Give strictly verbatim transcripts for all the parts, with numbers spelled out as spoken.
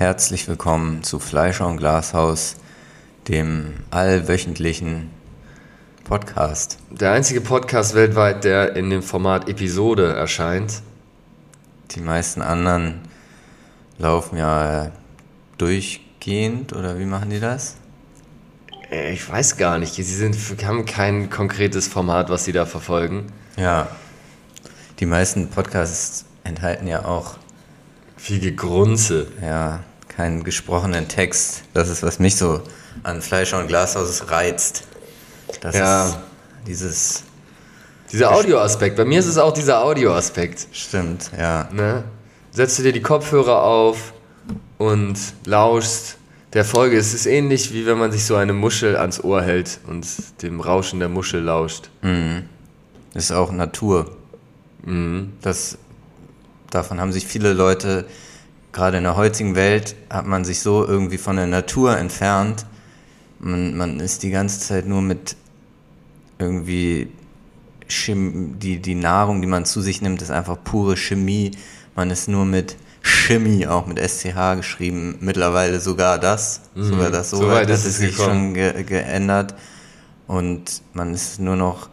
Herzlich willkommen zu Fleischer und Glashaus, dem allwöchentlichen Podcast. Der einzige Podcast weltweit, der in dem Format Episode erscheint. Die meisten anderen laufen ja durchgehend, oder wie machen die das? Ich weiß gar nicht. Sie sind, haben kein konkretes Format, was sie da verfolgen. Ja, die meisten Podcasts enthalten ja auch viel Gegrunze. Ja, keinen gesprochenen Text. Das ist, was mich so an Fleischer und Glashaus reizt. Das ja. ist dieses... Dieser Audioaspekt. Bei mir ist es auch dieser Audioaspekt. Stimmt, ja. Ne? Setzt du dir die Kopfhörer auf und lauschst der Folge. Es ist ähnlich, wie wenn man sich so eine Muschel ans Ohr hält und dem Rauschen der Muschel lauscht. Mhm. Das ist auch Natur. Mhm. Das, davon haben sich viele Leute, gerade in der heutigen Welt, hat man sich so irgendwie von der Natur entfernt. Man, man ist die ganze Zeit nur mit irgendwie Chemie, die, die Nahrung, die man zu sich nimmt, ist einfach pure Chemie. Man ist nur mit Chemie, auch mit S C H geschrieben, mittlerweile sogar das, mhm. sogar das, so, so weit hat es sich schon ge- geändert und man ist nur noch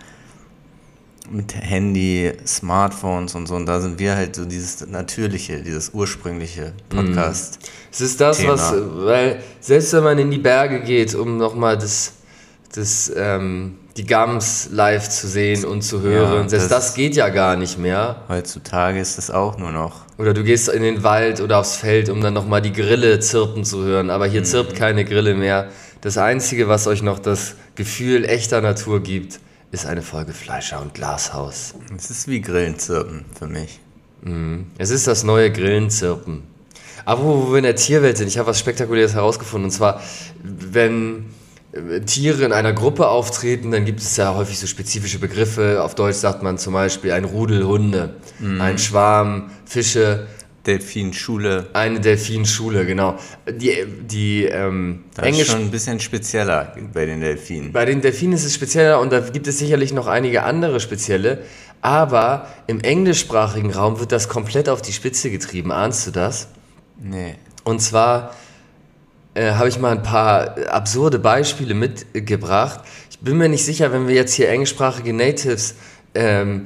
mit Handy, Smartphones und so, und da sind wir halt so dieses natürliche, dieses ursprüngliche Podcast. Mhm. Es ist das, Thema. was, weil selbst wenn man in die Berge geht, um nochmal das, das, ähm, die Gams live zu sehen und zu hören, ja, selbst das, das geht ja gar nicht mehr. Heutzutage ist das auch nur noch. Oder du gehst in den Wald oder aufs Feld, um dann nochmal die Grille zirpen zu hören, aber hier mhm. zirpt keine Grille mehr. Das Einzige, was euch noch das Gefühl echter Natur gibt, ist eine Folge Fleischer und Glashaus. Es ist wie Grillenzirpen für mich. Mhm. Es ist das neue Grillenzirpen. Aber wo wir in der Tierwelt sind, ich habe was Spektakuläres herausgefunden, und zwar, wenn Tiere in einer Gruppe auftreten, dann gibt es ja häufig so spezifische Begriffe. Auf Deutsch sagt man zum Beispiel ein Rudel Hunde, mhm. ein Schwarm Fische. Delfinschule. Eine Delfinschule, genau. Die, die, ähm, das ist schon ein bisschen spezieller bei den Delfinen. Bei den Delfinen ist es spezieller, und da gibt es sicherlich noch einige andere spezielle. Aber im englischsprachigen Raum wird das komplett auf die Spitze getrieben. Ahnst du das? Nee. Und zwar äh, habe ich mal ein paar absurde Beispiele mitgebracht. Ich bin mir nicht sicher, wenn wir jetzt hier englischsprachige Natives ähm,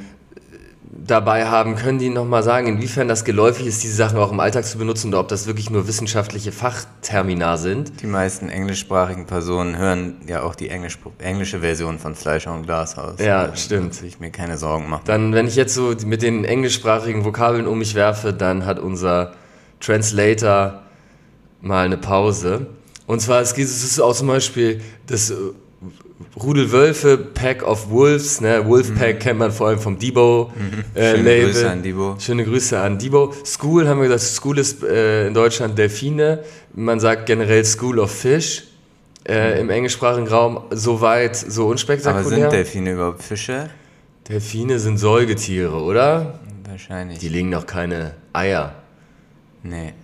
dabei haben, können die nochmal sagen, inwiefern das geläufig ist, diese Sachen auch im Alltag zu benutzen, oder ob das wirklich nur wissenschaftliche Fachtermina sind. Die meisten englischsprachigen Personen hören ja auch die Englisch, englische Version von Fleischer und Glashaus. Ja, also, stimmt. Da will ich mir keine Sorgen machen. Dann, wenn ich jetzt so mit den englischsprachigen Vokabeln um mich werfe, dann hat unser Translator mal eine Pause. Und zwar, es geht, es ist auch zum Beispiel das Rudel Wölfe, Pack of Wolves, ne? Wolfpack mhm. kennt man vor allem vom Debo mhm. äh, Schöne Label. Grüße an Debo. Schöne Grüße an Debo. School, haben wir gesagt, School ist äh, in Deutschland Delfine. Man sagt generell School of Fish äh, mhm. im englischsprachigen Raum. So weit, so unspektakulär. Aber sind Delfine überhaupt Fische? Delfine sind Säugetiere, oder? Wahrscheinlich. Die legen noch keine Eier. Nee.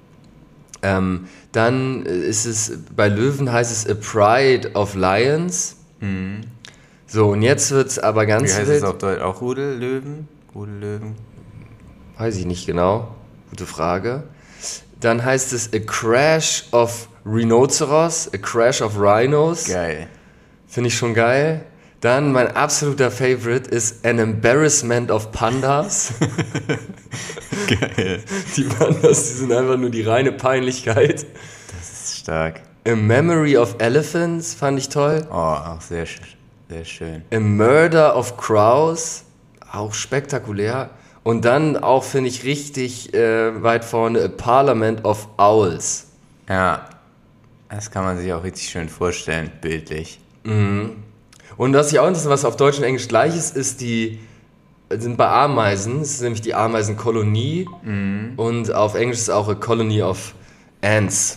Ähm, dann ist es, bei Löwen heißt es A Pride of Lions. Mhm. So, und jetzt wird es aber ganz Wie heißt wild. es auf Deutsch? Auch Rudellöwen? Rudellöwen? Weiß ich nicht genau. Gute Frage. Dann heißt es A Crash of Rhinoceros, A Crash of Rhinos. Geil. Finde ich schon geil. Dann mein absoluter Favorite ist An Embarrassment of Pandas. Geil. Die Pandas, die sind einfach nur die reine Peinlichkeit. Das ist stark. A Memory of Elephants fand ich toll. Oh, auch sehr, sehr schön. A Murder of Crows, auch spektakulär. Und dann auch, finde ich, richtig äh, weit vorne, A Parliament of Owls. Ja, das kann man sich auch richtig schön vorstellen, bildlich. Mhm. Und was ich auch interessant, was auf Deutsch und Englisch gleich ist, ist die, sind bei Ameisen, das ist nämlich die Ameisenkolonie, mhm. und auf Englisch ist auch a Colony of Ants.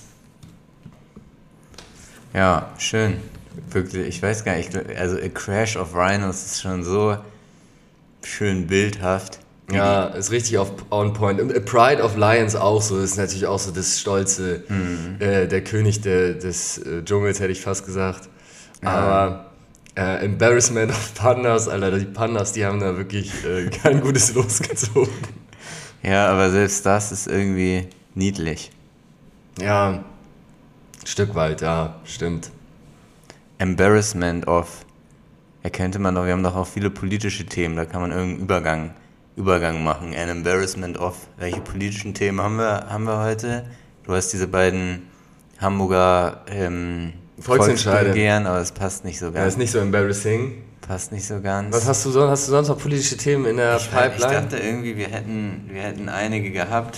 Ja, schön. Wirklich, ich weiß gar nicht, also A Crash of Rhinos ist schon so schön bildhaft. Ja, ist richtig auf on point. Und A Pride of Lions auch so, ist natürlich auch so das Stolze, mhm. äh, der König de, des äh, Dschungels, hätte ich fast gesagt. Aber äh, Embarrassment of Pandas, Alter, die Pandas, die haben da wirklich äh, kein gutes Los gezogen. Ja, aber selbst das ist irgendwie niedlich. Ja, ein Stück weit, ja, stimmt. Embarrassment of, erkannte man doch, wir haben doch auch viele politische Themen, da kann man irgendeinen Übergang, Übergang machen. An embarrassment of, welche politischen Themen haben wir, haben wir heute? Du hast diese beiden Hamburger ähm, Volksentscheide, Volksbegehren, aber es passt nicht so ganz. Ja, ist nicht so embarrassing. Passt nicht so ganz. Was hast du sonst, hast du sonst noch politische Themen in der ich, Pipeline? Ich dachte irgendwie, wir hätten, wir hätten einige gehabt.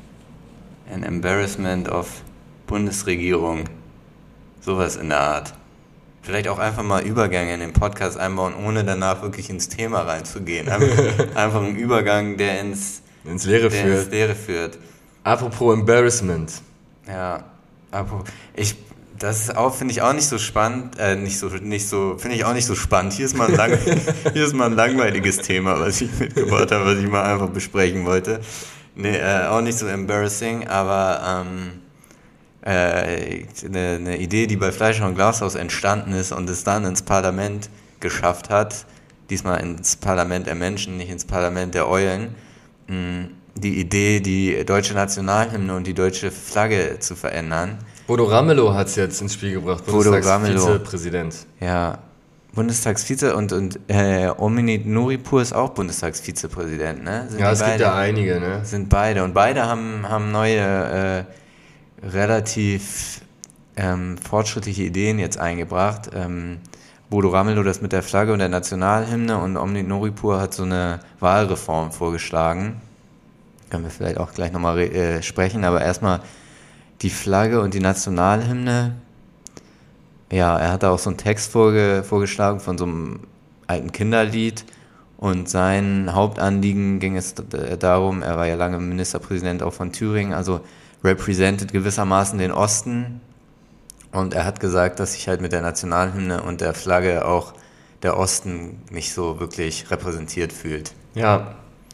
An embarrassment of Bundesregierung. Sowas in der Art. Vielleicht auch einfach mal Übergänge in den Podcast einbauen, ohne danach wirklich ins Thema reinzugehen. Einfach, einfach ein Übergang, der ins, ins Leere der führt. ins Leere führt. Apropos Embarrassment. Ja, apropos, ich, das ist auch, finde ich auch nicht so spannend, äh, nicht so, nicht so, finde ich auch nicht so spannend. Hier ist mal ein, lang, hier ist mal ein langweiliges Thema, was ich mitgebracht habe, was ich mal einfach besprechen wollte. Nee, äh, auch nicht so embarrassing, aber ähm, äh, eine, eine Idee, die bei Fleischer und Glashaus entstanden ist und es dann ins Parlament geschafft hat, diesmal ins Parlament der Menschen, nicht ins Parlament der Eulen, mh, die Idee, die deutsche Nationalhymne und die deutsche Flagge zu verändern. Bodo Ramelow hat es jetzt ins Spiel gebracht, Bundestagsvizepräsident. Ja, Bundestagsvize und, und äh, Omid Nuripur ist auch Bundestagsvizepräsident, ne? Sind ja, es beide, gibt ja einige, ne? Sind beide. Und beide haben, haben neue, äh, relativ ähm, fortschrittliche Ideen jetzt eingebracht. Ähm, Bodo Ramelow das mit der Flagge und der Nationalhymne und Omid Nuripur hat so eine Wahlreform vorgeschlagen. Können wir vielleicht auch gleich nochmal äh, sprechen, aber erstmal die Flagge und die Nationalhymne. Ja, er hat da auch so einen Text vorge- vorgeschlagen von so einem alten Kinderlied und sein Hauptanliegen ging es d- darum, er war ja lange Ministerpräsident auch von Thüringen, also represented gewissermaßen den Osten und er hat gesagt, dass sich halt mit der Nationalhymne und der Flagge auch der Osten nicht so wirklich repräsentiert fühlt. Ja.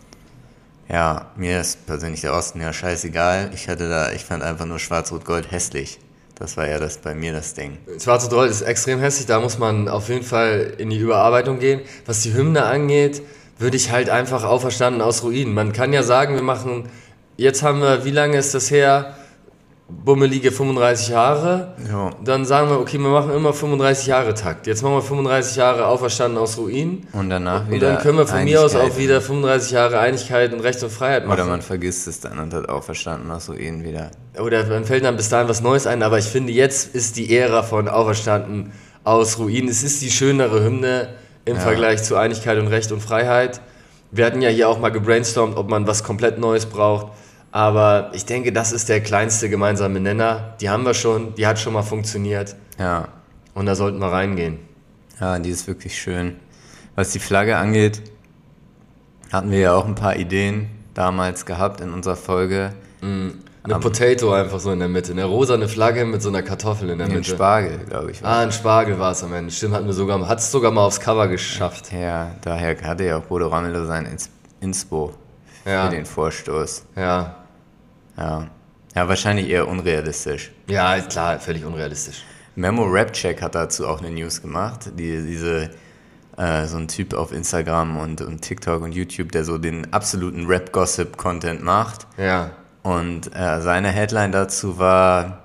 Ja, mir ist persönlich der Osten ja scheißegal. Ich hatte da, ich fand einfach nur Schwarz-Rot-Gold hässlich. Das war ja das bei mir das Ding. Schwarz-Rot-Gold ist extrem hässlich, da muss man auf jeden Fall in die Überarbeitung gehen. Was die Hymne angeht, würde ich halt einfach auferstanden aus Ruinen. Man kann ja sagen, wir machen, jetzt haben wir, wie lange ist das her? Bummelige fünfunddreißig Jahre. Ja. Dann sagen wir, okay, wir machen immer fünfunddreißig Jahre Takt. Jetzt machen wir fünfunddreißig Jahre auferstanden aus Ruinen. Und danach wieder. Und dann können wir von mir aus auch wieder fünfunddreißig Jahre Einigkeit und Recht und Freiheit machen. Oder man vergisst es dann und hat auch verstanden aus Ruinen wieder. Oder man fällt dann bis dahin was Neues ein. Aber ich finde, jetzt ist die Ära von auferstanden aus Ruinen. Es ist die schönere Hymne im Ja. Vergleich zu Einigkeit und Recht und Freiheit. Wir hatten ja hier auch mal gebrainstormt, ob man was komplett Neues braucht. Aber ich denke, das ist der kleinste gemeinsame Nenner. Die haben wir schon, die hat schon mal funktioniert. Ja. Und da sollten wir reingehen. Ja, die ist wirklich schön. Was die Flagge angeht, hatten wir ja auch ein paar Ideen damals gehabt in unserer Folge. Mm, eine um, Potato einfach so in der Mitte. Eine rosane Flagge mit so einer Kartoffel in der Mitte. Ein Spargel, glaube ich. Ah, ein Spargel war es am Ende. Stimmt, hatten wir sogar, hat es sogar mal aufs Cover geschafft. Ja, daher hatte ja auch Bodo Ramelow sein Ins- Inspo für ja. den Vorstoß. Ja. Ja. Ja, wahrscheinlich eher unrealistisch. Ja, klar, völlig unrealistisch. Memo Rapcheck hat dazu auch eine News gemacht. Die, diese, äh, so ein Typ auf Instagram und, und TikTok und YouTube, der so den absoluten Rap-Gossip-Content macht. Ja. Und äh, seine Headline dazu war,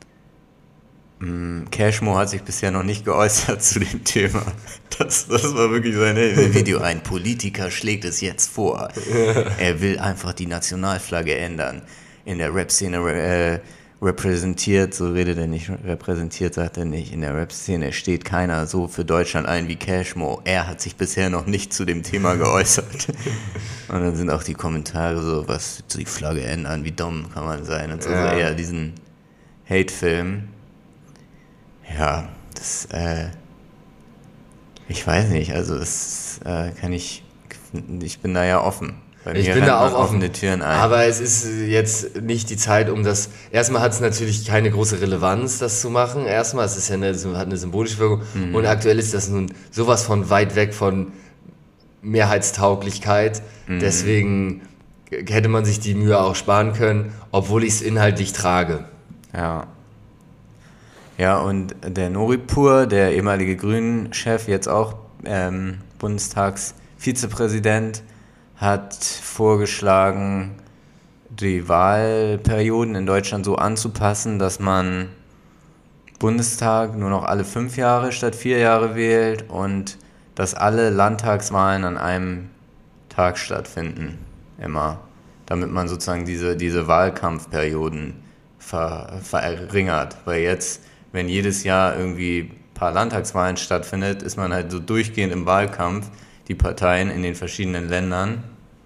mh, Cashmo hat sich bisher noch nicht geäußert zu dem Thema. Das, das war wirklich sein Video. Ein Politiker schlägt es jetzt vor. Er will einfach die Nationalflagge ändern. In der Rap-Szene äh, repräsentiert, so redet er nicht, repräsentiert sagt er nicht, in der Rap-Szene steht keiner so für Deutschland ein wie Cashmo. Er hat sich bisher noch nicht zu dem Thema geäußert. Und dann sind auch die Kommentare so, was die Flagge ändern, wie dumm kann man sein und so, ja. so eher diesen Hate-Film. Ja, das, äh, ich weiß nicht, also das äh, kann ich, ich bin da ja offen. Bei ich mir bin da auch offen, offene Türen ein. Aber es ist jetzt nicht die Zeit, um das, erstmal hat es natürlich keine große Relevanz, das zu machen, erstmal, es ist ja eine, hat eine symbolische Wirkung mhm. und aktuell ist das nun sowas von weit weg von Mehrheitstauglichkeit, mhm. deswegen hätte man sich die Mühe auch sparen können, obwohl ich es inhaltlich trage. Ja. Ja, und der Nuripur, der ehemalige Grünen-Chef, jetzt auch ähm, Bundestagsvizepräsident, hat vorgeschlagen, die Wahlperioden in Deutschland so anzupassen, dass man Bundestag nur noch alle fünf Jahre statt vier Jahre wählt und dass alle Landtagswahlen an einem Tag stattfinden, immer, damit man sozusagen diese, diese Wahlkampfperioden ver, verringert, weil jetzt, wenn jedes Jahr irgendwie ein paar Landtagswahlen stattfindet, ist man halt so durchgehend im Wahlkampf, die Parteien in den verschiedenen Ländern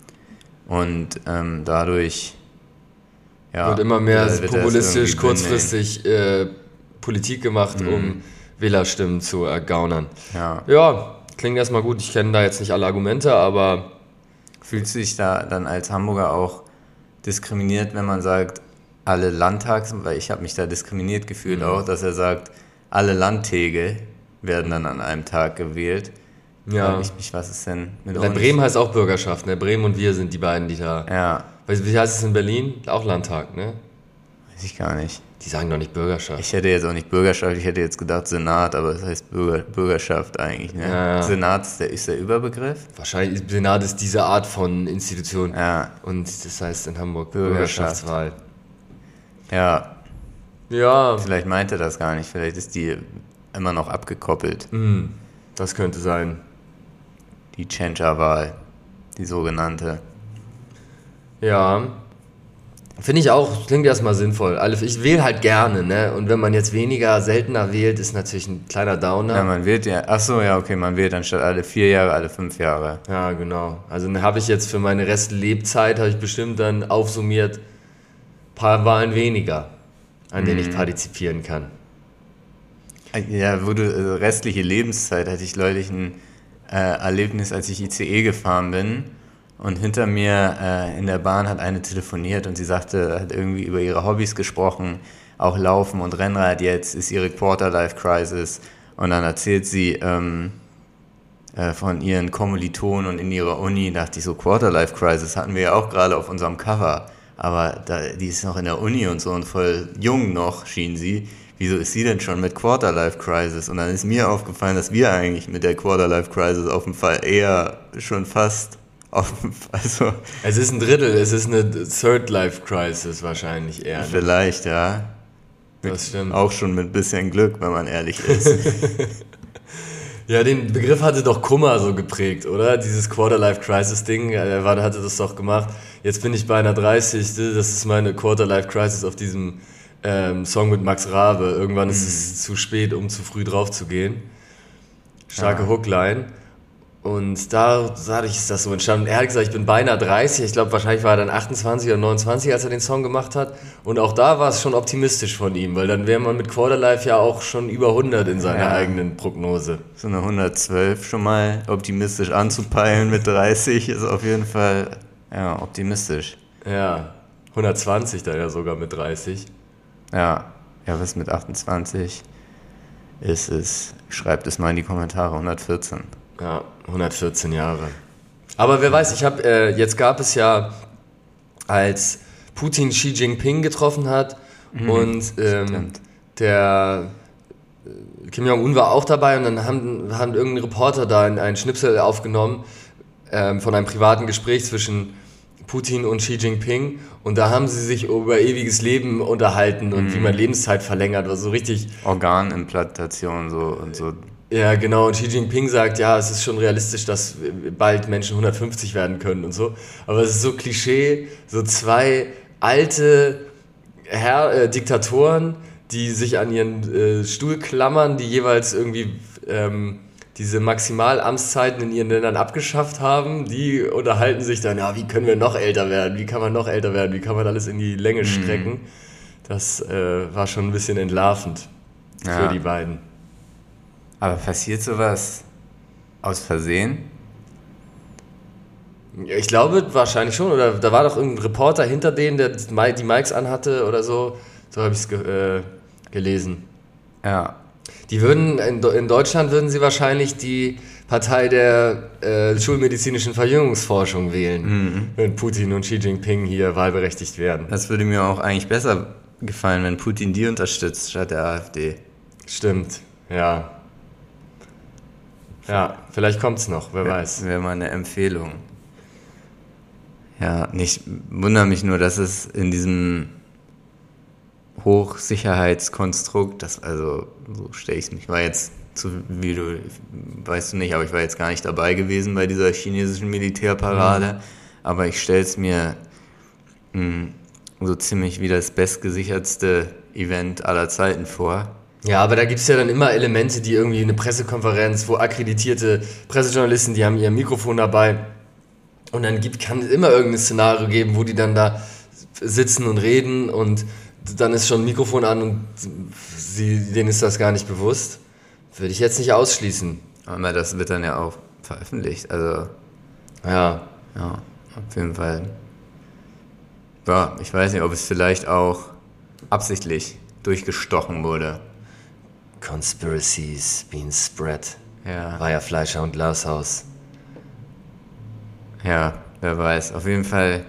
und ähm, dadurch ja, wird immer mehr wird populistisch, kurzfristig äh, Politik gemacht, mhm. um Wählerstimmen zu ergaunern. Ja. Ja, klingt erstmal gut. Ich kenne da jetzt nicht alle Argumente, aber... Fühlst du dich da dann als Hamburger auch diskriminiert, wenn man sagt, alle Landtags... Weil ich habe mich da diskriminiert gefühlt mhm. auch, dass er sagt, alle Landtäge werden dann an einem Tag gewählt. Ja. Frag ich mich, was ist denn mit uns? Bremen heißt auch Bürgerschaft, ne? Bremen und wir sind die beiden, die da... Ja. Wie heißt es in Berlin? Auch Landtag, ne? Weiß ich gar nicht. Die sagen doch nicht Bürgerschaft. Ich hätte jetzt auch nicht Bürgerschaft, ich hätte jetzt gedacht Senat, aber das heißt Bürger, Bürgerschaft eigentlich. Ne? Ja, ja. Senat ist der, ist der Überbegriff? Wahrscheinlich, Senat ist diese Art von Institution. Ja. Und das heißt in Hamburg Bürgerschaft. Bürgerschaftswahl. Ja. Ja. Vielleicht meint er das gar nicht, vielleicht ist die immer noch abgekoppelt. Mm, das könnte sein. Die Tschentscher-Wahl, die sogenannte. Ja. Finde ich auch, klingt erstmal sinnvoll. Ich wähle halt gerne, ne? Und wenn man jetzt weniger, seltener wählt, ist natürlich ein kleiner Downer. Ja, man wählt ja, achso, ja, okay, man wählt anstatt alle vier Jahre, alle fünf Jahre. Ja, genau. Also dann habe ich jetzt für meine Restlebzeit, habe ich bestimmt dann aufsummiert ein paar Wahlen weniger, an denen mhm. ich partizipieren kann. Ja, wo du, also restliche Lebenszeit hatte ich neulich ein äh, Erlebnis, als ich I C E gefahren bin. Und hinter mir äh, in der Bahn hat eine telefoniert und sie sagte, hat irgendwie über ihre Hobbys gesprochen, auch Laufen und Rennrad jetzt ist ihre Quarter-Life-Crisis. Und dann erzählt sie ähm, äh, von ihren Kommilitonen und in ihrer Uni, dachte ich so, Quarter-Life-Crisis hatten wir ja auch gerade auf unserem Cover. Aber da, die ist noch in der Uni und so und voll jung noch, schien sie. Wieso ist sie denn schon mit Quarter-Life-Crisis? Und dann ist mir aufgefallen, dass wir eigentlich mit der Quarter-Life-Crisis auf dem Fall eher schon fast... Also, es ist ein Drittel, es ist eine Third-Life-Crisis wahrscheinlich eher. Ne? Vielleicht, ja. Mit, das stimmt. Auch schon mit ein bisschen Glück, wenn man ehrlich ist. Ja, den Begriff hatte doch Kummer so geprägt, oder? Dieses Quarter-Life-Crisis-Ding, er hatte das doch gemacht. Jetzt bin ich bei einer dreißig, das ist meine Quarter-Life-Crisis auf diesem ähm, Song mit Max Rabe. Irgendwann ist mhm. es zu spät, um zu früh drauf zu gehen. Starke ja. Hookline. Und da, dadurch ist das so entstanden. Er hat gesagt, ich bin beinahe dreißig. Ich glaube, wahrscheinlich war er dann achtundzwanzig oder neunundzwanzig, als er den Song gemacht hat. Und auch da war es schon optimistisch von ihm, weil dann wäre man mit Quarterlife ja auch schon über hundert in seiner ja. eigenen Prognose. So eine hundertzwölf schon mal optimistisch anzupeilen mit dreißig ist auf jeden Fall ja, optimistisch. Ja, hundertzwanzig dann ja sogar mit dreißig. Ja, ja, was mit achtundzwanzig ist es? Schreibt es mal in die Kommentare, hundertvierzehn. Ja, hundertvierzehn Jahre. Aber wer weiß, ich habe äh, jetzt gab es ja, als Putin Xi Jinping getroffen hat mhm, und ähm, der äh, Kim Jong-un war auch dabei und dann haben, haben irgendein Reporter da einen Schnipsel aufgenommen ähm, von einem privaten Gespräch zwischen Putin und Xi Jinping und da haben sie sich über ewiges Leben unterhalten und mhm. wie man Lebenszeit verlängert, was so richtig... Organimplantation so und so... Ja, genau. Und Xi Jinping sagt, ja, es ist schon realistisch, dass bald Menschen hundertfünfzig werden können und so. Aber es ist so Klischee, so zwei alte Herr, äh, Diktatoren, die sich an ihren äh, Stuhl klammern, die jeweils irgendwie ähm, diese Maximalamtszeiten in ihren Ländern abgeschafft haben. Die unterhalten sich dann, ja, wie können wir noch älter werden? Wie kann man noch älter werden? Wie kann man alles in die Länge strecken? Mhm. Das äh, war schon ein bisschen entlarvend ja. für die beiden. Aber passiert sowas aus Versehen? Ja, ich glaube wahrscheinlich schon. Oder da war doch irgendein Reporter hinter denen, der die Mikes anhatte oder so. So habe ich es ge- äh, gelesen. Ja. Die würden, in, in Deutschland würden sie wahrscheinlich die Partei der äh, schulmedizinischen Verjüngungsforschung wählen, mhm. wenn Putin und Xi Jinping hier wahlberechtigt werden. Das würde mir auch eigentlich besser gefallen, wenn Putin die unterstützt, statt der AfD. Stimmt, ja. Ja, vielleicht kommt es noch, wer weiß. Wäre mal eine Empfehlung. Ja, ich wundere mich nur, dass es in diesem Hochsicherheitskonstrukt, das, also so stelle ich es mir, ich war jetzt, zu, wie du, weißt du nicht, aber ich war jetzt gar nicht dabei gewesen bei dieser chinesischen Militärparade, mhm. aber ich stelle es mir mh, so ziemlich wie das bestgesichertste Event aller Zeiten vor. Ja, aber da gibt es ja dann immer Elemente, die irgendwie eine Pressekonferenz, wo akkreditierte Pressejournalisten, die haben ihr Mikrofon dabei und dann gibt, kann es immer irgendein Szenario geben, wo die dann da sitzen und reden und dann ist schon ein Mikrofon an und sie, denen ist das gar nicht bewusst. Würde ich jetzt nicht ausschließen. Aber das wird dann ja auch veröffentlicht, also ja. Ja, auf jeden Fall. Ja, ich weiß nicht, ob es vielleicht auch absichtlich durchgestochen wurde. Conspiracies being spread. Ja. War ja Fleischer und Glashaus. Ja, wer weiß. Auf jeden Fall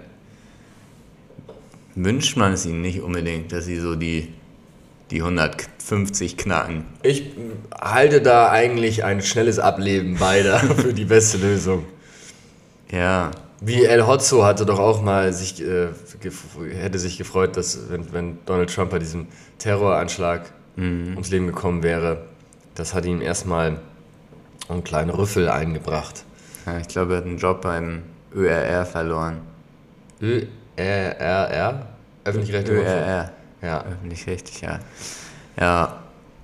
wünscht man es ihnen nicht unbedingt, dass sie so die, die hundertfünfzig knacken. Ich halte da eigentlich ein schnelles Ableben beider für die beste Lösung. Ja. Wie El Hotzo hatte doch auch mal sich, äh, gef- hätte sich gefreut, dass wenn, wenn Donald Trump bei diesem Terroranschlag mhm. ums Leben gekommen wäre, das hat ihm erstmal einen kleinen Rüffel eingebracht. Ja, ich glaube, er hat einen Job beim Ö R R verloren. Ö R R? Öffentlich-rechtlicher Ö R R. Ja. Öffentlich-rechtlich, ja. Ja,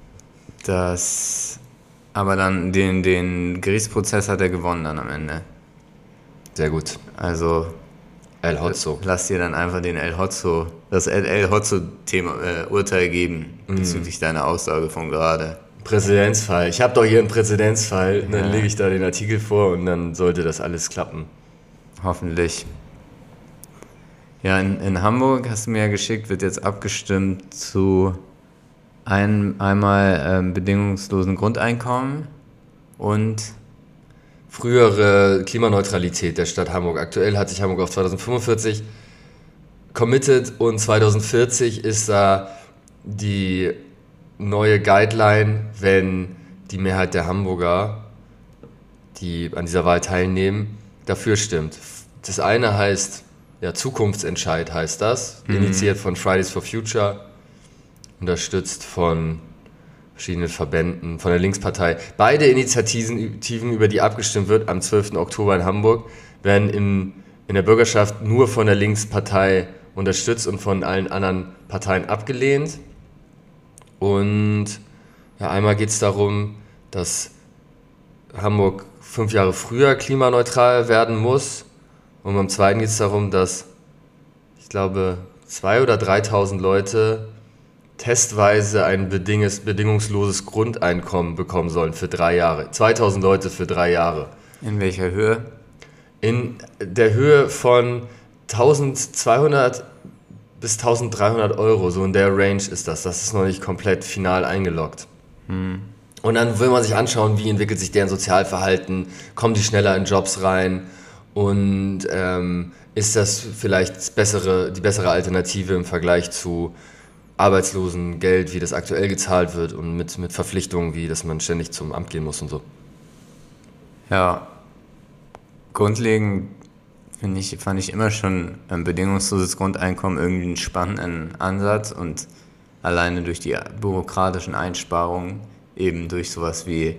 das... Aber dann den, den Gerichtsprozess hat er gewonnen dann am Ende. Sehr gut. Also... El Hotzo. Lass dir dann einfach den El Hotzo, das El Hotzo-Thema, äh, Urteil geben, mm. bezüglich deiner Aussage von gerade. Präzedenzfall. Ich habe doch hier einen Präzedenzfall. Ja. Dann lege ich da den Artikel vor und dann sollte das alles klappen. Hoffentlich. Ja, in, in Hamburg, hast du mir ja geschickt, wird jetzt abgestimmt zu ein, einmal ähm, bedingungslosen Grundeinkommen und frühere Klimaneutralität der Stadt Hamburg. Aktuell hat sich Hamburg auf zweitausendfünfundvierzig committed und zweitausendvierzig ist da die neue Guideline, wenn die Mehrheit der Hamburger, die an dieser Wahl teilnehmen, dafür stimmt. Das eine heißt, ja, Zukunftsentscheid heißt das, mhm. initiiert von Fridays for Future, unterstützt von verschiedenen Verbänden, von der Linkspartei. Beide Initiativen, über die abgestimmt wird, am zwölften Oktober in Hamburg, werden im, in der Bürgerschaft nur von der Linkspartei unterstützt und von allen anderen Parteien abgelehnt. Und ja, einmal geht es darum, dass Hamburg fünf Jahre früher klimaneutral werden muss. Und beim zweiten geht es darum, dass, ich glaube, zweitausend oder dreitausend Leute testweise ein bedinges, bedingungsloses Grundeinkommen bekommen sollen für drei Jahre. zweitausend Leute für drei Jahre. In welcher Höhe? In der Höhe von eintausendzweihundert bis eintausenddreihundert Euro, so in der Range ist das. Das ist noch nicht komplett final eingeloggt. Hm. Und dann will man sich anschauen, wie entwickelt sich deren Sozialverhalten, kommen die schneller in Jobs rein und ähm, ist das vielleicht das bessere, die bessere Alternative im Vergleich zu Arbeitslosengeld, wie das aktuell gezahlt wird und mit, mit Verpflichtungen, wie dass man ständig zum Amt gehen muss und so. Ja, grundlegend finde ich, fand ich immer schon ein bedingungsloses Grundeinkommen irgendwie einen spannenden Ansatz und alleine durch die bürokratischen Einsparungen, eben durch sowas wie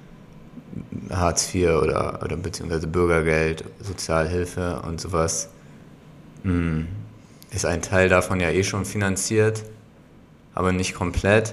Hartz vier oder, oder beziehungsweise Bürgergeld, Sozialhilfe und sowas, mh, ist ein Teil davon ja eh schon finanziert, aber nicht komplett.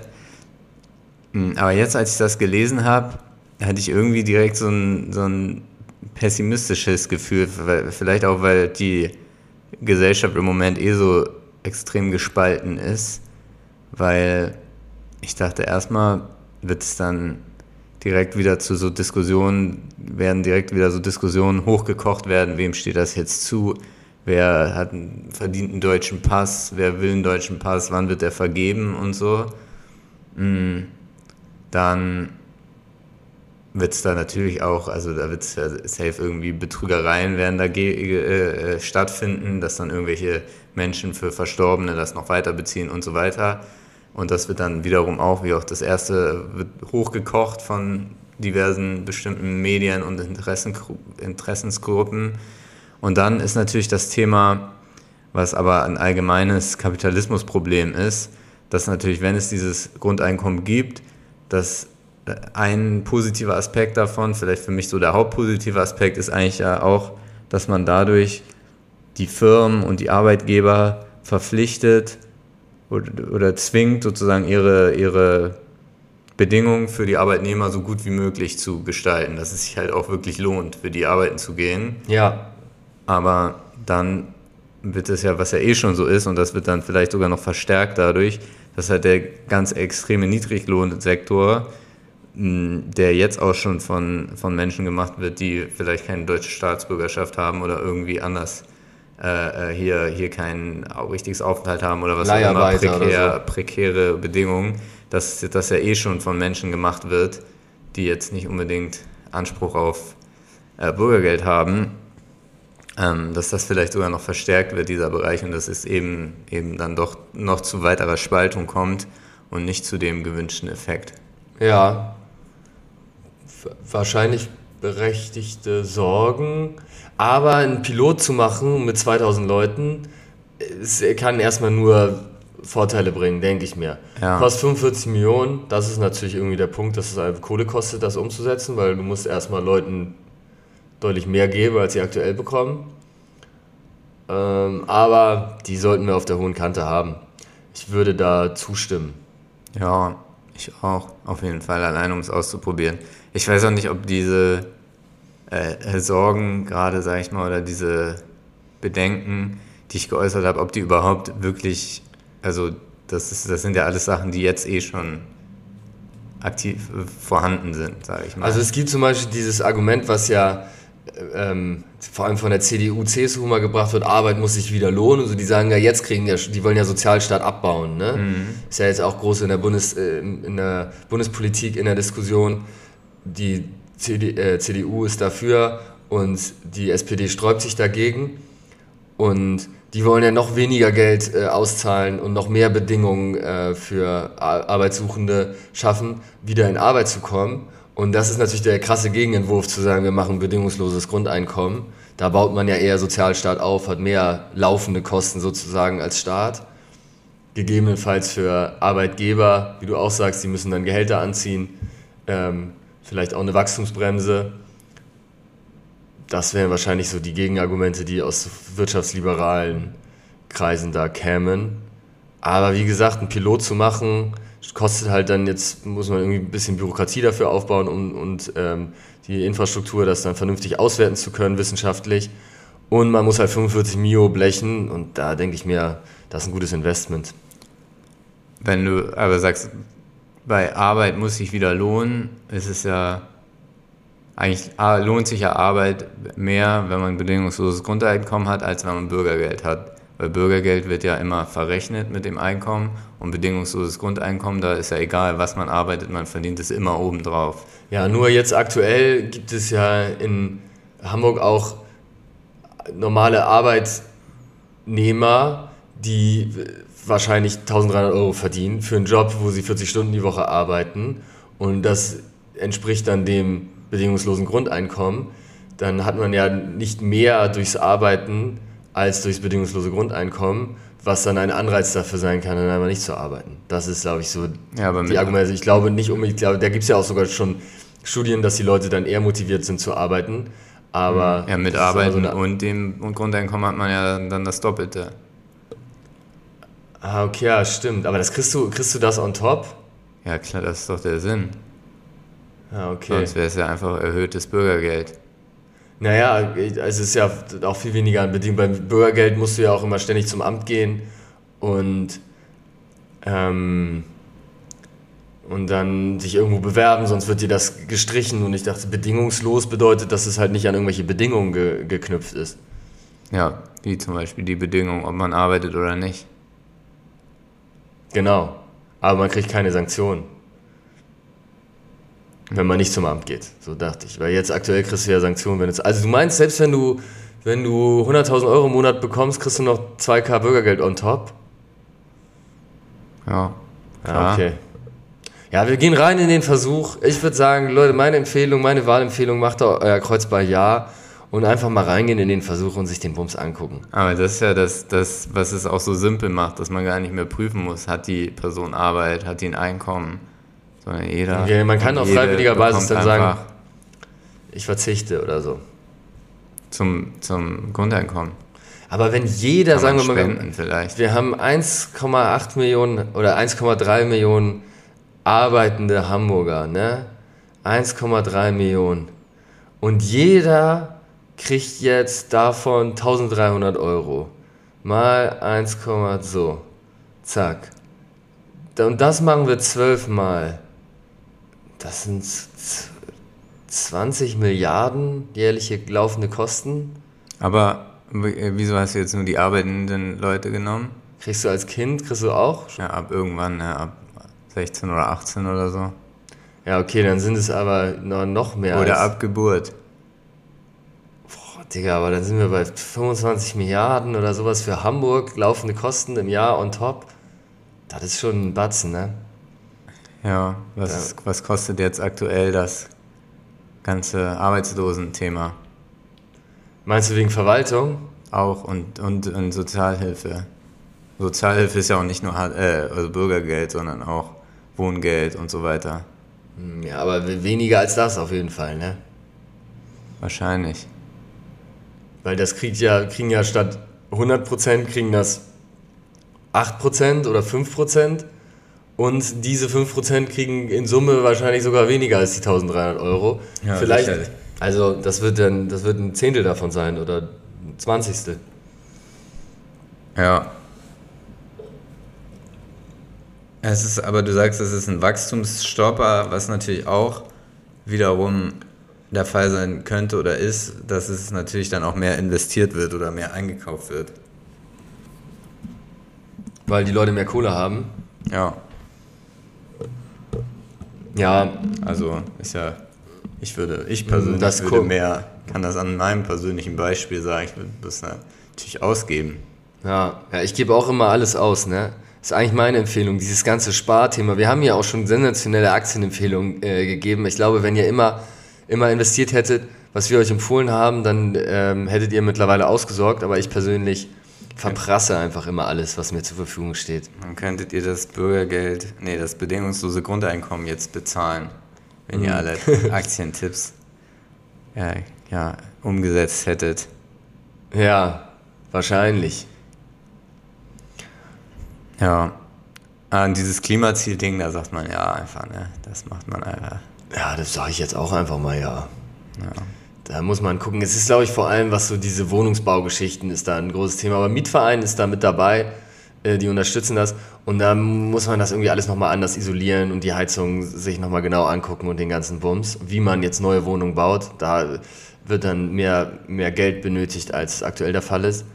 Aber jetzt, als ich das gelesen habe, hatte ich irgendwie direkt so ein, so ein pessimistisches Gefühl, vielleicht auch, weil die Gesellschaft im Moment eh so extrem gespalten ist, weil ich dachte, erstmal wird es dann direkt wieder zu so Diskussionen, werden direkt wieder so Diskussionen hochgekocht werden, wem steht das jetzt zu, wer hat einen, verdient einen deutschen Pass, wer will einen deutschen Pass, wann wird der vergeben und so. Dann wird es da natürlich auch, also da wird es ja safe irgendwie Betrügereien werden da ge- äh, stattfinden, dass dann irgendwelche Menschen für Verstorbene das noch weiter beziehen und so weiter. Und das wird dann wiederum auch, wie auch das erste, wird hochgekocht von diversen bestimmten Medien und Interessen, Interessensgruppen. Und dann ist natürlich das Thema, was aber ein allgemeines Kapitalismusproblem ist, dass natürlich, wenn es dieses Grundeinkommen gibt, dass ein positiver Aspekt davon, vielleicht für mich so der hauptpositive Aspekt, ist eigentlich ja auch, dass man dadurch die Firmen und die Arbeitgeber verpflichtet oder, oder zwingt, sozusagen ihre, ihre Bedingungen für die Arbeitnehmer so gut wie möglich zu gestalten, dass es sich halt auch wirklich lohnt, für die arbeiten zu gehen. Ja. Aber dann wird es ja, was ja eh schon so ist, und das wird dann vielleicht sogar noch verstärkt dadurch, dass halt der ganz extreme Niedriglohnsektor, der jetzt auch schon von, von Menschen gemacht wird, die vielleicht keine deutsche Staatsbürgerschaft haben oder irgendwie anders äh, hier, hier kein richtiges Aufenthalt haben oder was auch immer, prekär, so. prekäre Bedingungen, dass das ja eh schon von Menschen gemacht wird, die jetzt nicht unbedingt Anspruch auf äh, Bürgergeld haben, ähm, dass das vielleicht sogar noch verstärkt wird, dieser Bereich, und dass es eben, eben dann doch noch zu weiterer Spaltung kommt und nicht zu dem gewünschten Effekt. Ja, wahrscheinlich berechtigte Sorgen, aber einen Pilot zu machen mit zweitausend Leuten, es kann erstmal nur Vorteile bringen, denke ich mir. Ja. Kostet fünfundvierzig Millionen, das ist natürlich irgendwie der Punkt, dass es einfach Kohle kostet, das umzusetzen, weil du musst erstmal Leuten deutlich mehr geben, als sie aktuell bekommen. Ähm, aber die sollten wir auf der hohen Kante haben. Ich würde da zustimmen. Ja, ich auch, auf jeden Fall, allein um es auszuprobieren. Ich weiß auch nicht, ob diese äh, Sorgen gerade, sag ich mal, oder diese Bedenken, die ich geäußert habe, ob die überhaupt wirklich, also das, ist, das sind ja alles Sachen, die jetzt eh schon aktiv äh, vorhanden sind, sage ich mal. Also es gibt zum Beispiel dieses Argument, was ja ähm, vor allem von der C D U, C S U mal gebracht wird, Arbeit muss sich wieder lohnen. Also die sagen ja, jetzt kriegen ja, die wollen ja Sozialstaat abbauen. Ne? Mhm. Ist ja jetzt auch groß in der, Bundes, äh, in der Bundespolitik, in der Diskussion. Die C D, äh, C D U ist dafür und die S P D sträubt sich dagegen. Und die wollen ja noch weniger Geld äh, auszahlen und noch mehr Bedingungen äh, für Ar- Arbeitssuchende schaffen, wieder in Arbeit zu kommen. Und das ist natürlich der krasse Gegenentwurf, zu sagen, wir machen bedingungsloses Grundeinkommen. Da baut man ja eher Sozialstaat auf, hat mehr laufende Kosten sozusagen als Staat. Gegebenenfalls für Arbeitgeber, wie du auch sagst, die müssen dann Gehälter anziehen, ähm, vielleicht auch eine Wachstumsbremse. Das wären wahrscheinlich so die Gegenargumente, die aus wirtschaftsliberalen Kreisen da kämen. Aber wie gesagt, einen Pilot zu machen, kostet halt dann jetzt, muss man irgendwie ein bisschen Bürokratie dafür aufbauen und, und ähm, die Infrastruktur, das dann vernünftig auswerten zu können, wissenschaftlich. Und man muss halt fünfundvierzig Mio blechen und da denke ich mir, das ist ein gutes Investment. Wenn du aber sagst, bei Arbeit muss sich wieder lohnen, ist es ja, eigentlich lohnt sich ja Arbeit mehr, wenn man ein bedingungsloses Grundeinkommen hat, als wenn man Bürgergeld hat. Weil Bürgergeld wird ja immer verrechnet mit dem Einkommen und bedingungsloses Grundeinkommen, da ist ja egal, was man arbeitet, man verdient es immer obendrauf. Ja, nur jetzt aktuell gibt es ja in Hamburg auch normale Arbeitnehmer, die wahrscheinlich eintausenddreihundert Euro verdienen für einen Job, wo sie vierzig Stunden die Woche arbeiten, und das entspricht dann dem bedingungslosen Grundeinkommen. Dann hat man ja nicht mehr durchs Arbeiten als durchs bedingungslose Grundeinkommen, was dann ein Anreiz dafür sein kann, dann einmal nicht zu arbeiten. Das ist, glaube ich, so ja, aber die Argumente. Ich glaube nicht unbedingt, ich glaube, da gibt es ja auch sogar schon Studien, dass die Leute dann eher motiviert sind zu arbeiten. Aber ja, mit Arbeiten so und dem Grundeinkommen hat man ja dann das Doppelte. Ah, okay, ja, stimmt. Aber das kriegst du, kriegst du das on top? Ja, klar, das ist doch der Sinn. Ah, okay. Sonst wäre es ja einfach erhöhtes Bürgergeld. Naja, es ist ja auch viel weniger an Bedingungen. Beim Bürgergeld musst du ja auch immer ständig zum Amt gehen und, ähm, und dann sich irgendwo bewerben, sonst wird dir das gestrichen. Und ich dachte, bedingungslos bedeutet, dass es halt nicht an irgendwelche Bedingungen ge- geknüpft ist. Ja, wie zum Beispiel die Bedingung, ob man arbeitet oder nicht. Genau, aber man kriegt keine Sanktionen, wenn man nicht zum Amt geht, so dachte ich. Weil jetzt aktuell kriegst du ja Sanktionen, wenn es... Also du meinst, selbst wenn du, wenn du hunderttausend Euro im Monat bekommst, kriegst du noch zwei K Bürgergeld on top? Ja, klar. Ja, okay. Ja, wir gehen rein in den Versuch. Ich würde sagen, Leute, meine Empfehlung, meine Wahlempfehlung, macht da euer Kreuz bei Ja und einfach mal reingehen in den Versuch und sich den Bums angucken. Aber das ist ja das, das, was es auch so simpel macht, dass man gar nicht mehr prüfen muss, hat die Person Arbeit, hat die ein Einkommen, sondern jeder... Okay, man kann auf freiwilliger Basis dann sagen, ich verzichte oder so. Zum, zum Grundeinkommen. Aber wenn jeder, Kann sagen man wir mal, spenden vielleicht. wir haben eins Komma acht Millionen oder eins Komma drei Millionen arbeitende Hamburger, ne? eins Komma drei Millionen. Und jeder kriegt jetzt davon eintausenddreihundert Euro. Mal eins, so. Zack. Und das machen wir zwölfmal. Das sind zwanzig Milliarden jährliche laufende Kosten. Aber wieso hast du jetzt nur die arbeitenden Leute genommen? Kriegst du als Kind, kriegst du auch? Ja, ab irgendwann, ne, ab sechzehn oder achtzehn oder so. Ja, okay, dann sind es aber noch mehr. Oder als, ab Geburt. Boah, Digga, aber dann sind wir bei fünfundzwanzig Milliarden oder sowas für Hamburg, laufende Kosten im Jahr on top. Das ist schon ein Batzen, ne? Ja, was, ja. Ist, was kostet jetzt aktuell das ganze Arbeitslosen-Thema? Meinst du wegen Verwaltung? Auch und, und, und Sozialhilfe. Sozialhilfe ist ja auch nicht nur äh, also Bürgergeld, sondern auch Wohngeld und so weiter. Ja, aber weniger als das auf jeden Fall, ne? Wahrscheinlich. Weil das kriegt ja, kriegen ja statt hundert Prozent kriegen das acht Prozent oder fünf Prozent und diese fünf Prozent kriegen in Summe wahrscheinlich sogar weniger als die eintausenddreihundert Euro. Ja, vielleicht, sicherlich. Also das wird dann, das wird ein Zehntel davon sein oder ein Zwanzigstel. Ja. Es ist, aber du sagst, es ist ein Wachstumsstopper, was natürlich auch wiederum der Fall sein könnte oder ist, dass es natürlich dann auch mehr investiert wird oder mehr eingekauft wird. Weil die Leute mehr Kohle haben? Ja. Ja. Also ist ja, ich würde, ich persönlich das würde Co- mehr, kann das an meinem persönlichen Beispiel sagen, ich würde das natürlich ausgeben. Ja, ja, ich gebe auch immer alles aus, ne? Das ist eigentlich meine Empfehlung, dieses ganze Sparthema. Wir haben ja auch schon sensationelle Aktienempfehlungen äh, gegeben. Ich glaube, wenn ihr immer, immer investiert hättet, was wir euch empfohlen haben, dann ähm, hättet ihr mittlerweile ausgesorgt. Aber ich persönlich verprasse einfach immer alles, was mir zur Verfügung steht. Dann könntet ihr das Bürgergeld, nee, das bedingungslose Grundeinkommen jetzt bezahlen, wenn ihr alle Aktientipps ja, ja, umgesetzt hättet. Ja, wahrscheinlich. Ja, an dieses Klimaziel-Ding, da sagt man ja einfach, ne, das macht man einfach. Ja, das sage ich jetzt auch einfach mal, ja. Ja. Da muss man gucken. Es ist, glaube ich, vor allem, was so diese Wohnungsbaugeschichten ist da ein großes Thema. Aber Mietverein ist da mit dabei, äh, die unterstützen das. Und da muss man das irgendwie alles nochmal anders isolieren und die Heizung sich nochmal genau angucken und den ganzen Bums. Wie man jetzt neue Wohnungen baut, da wird dann mehr, mehr Geld benötigt, als aktuell der Fall ist.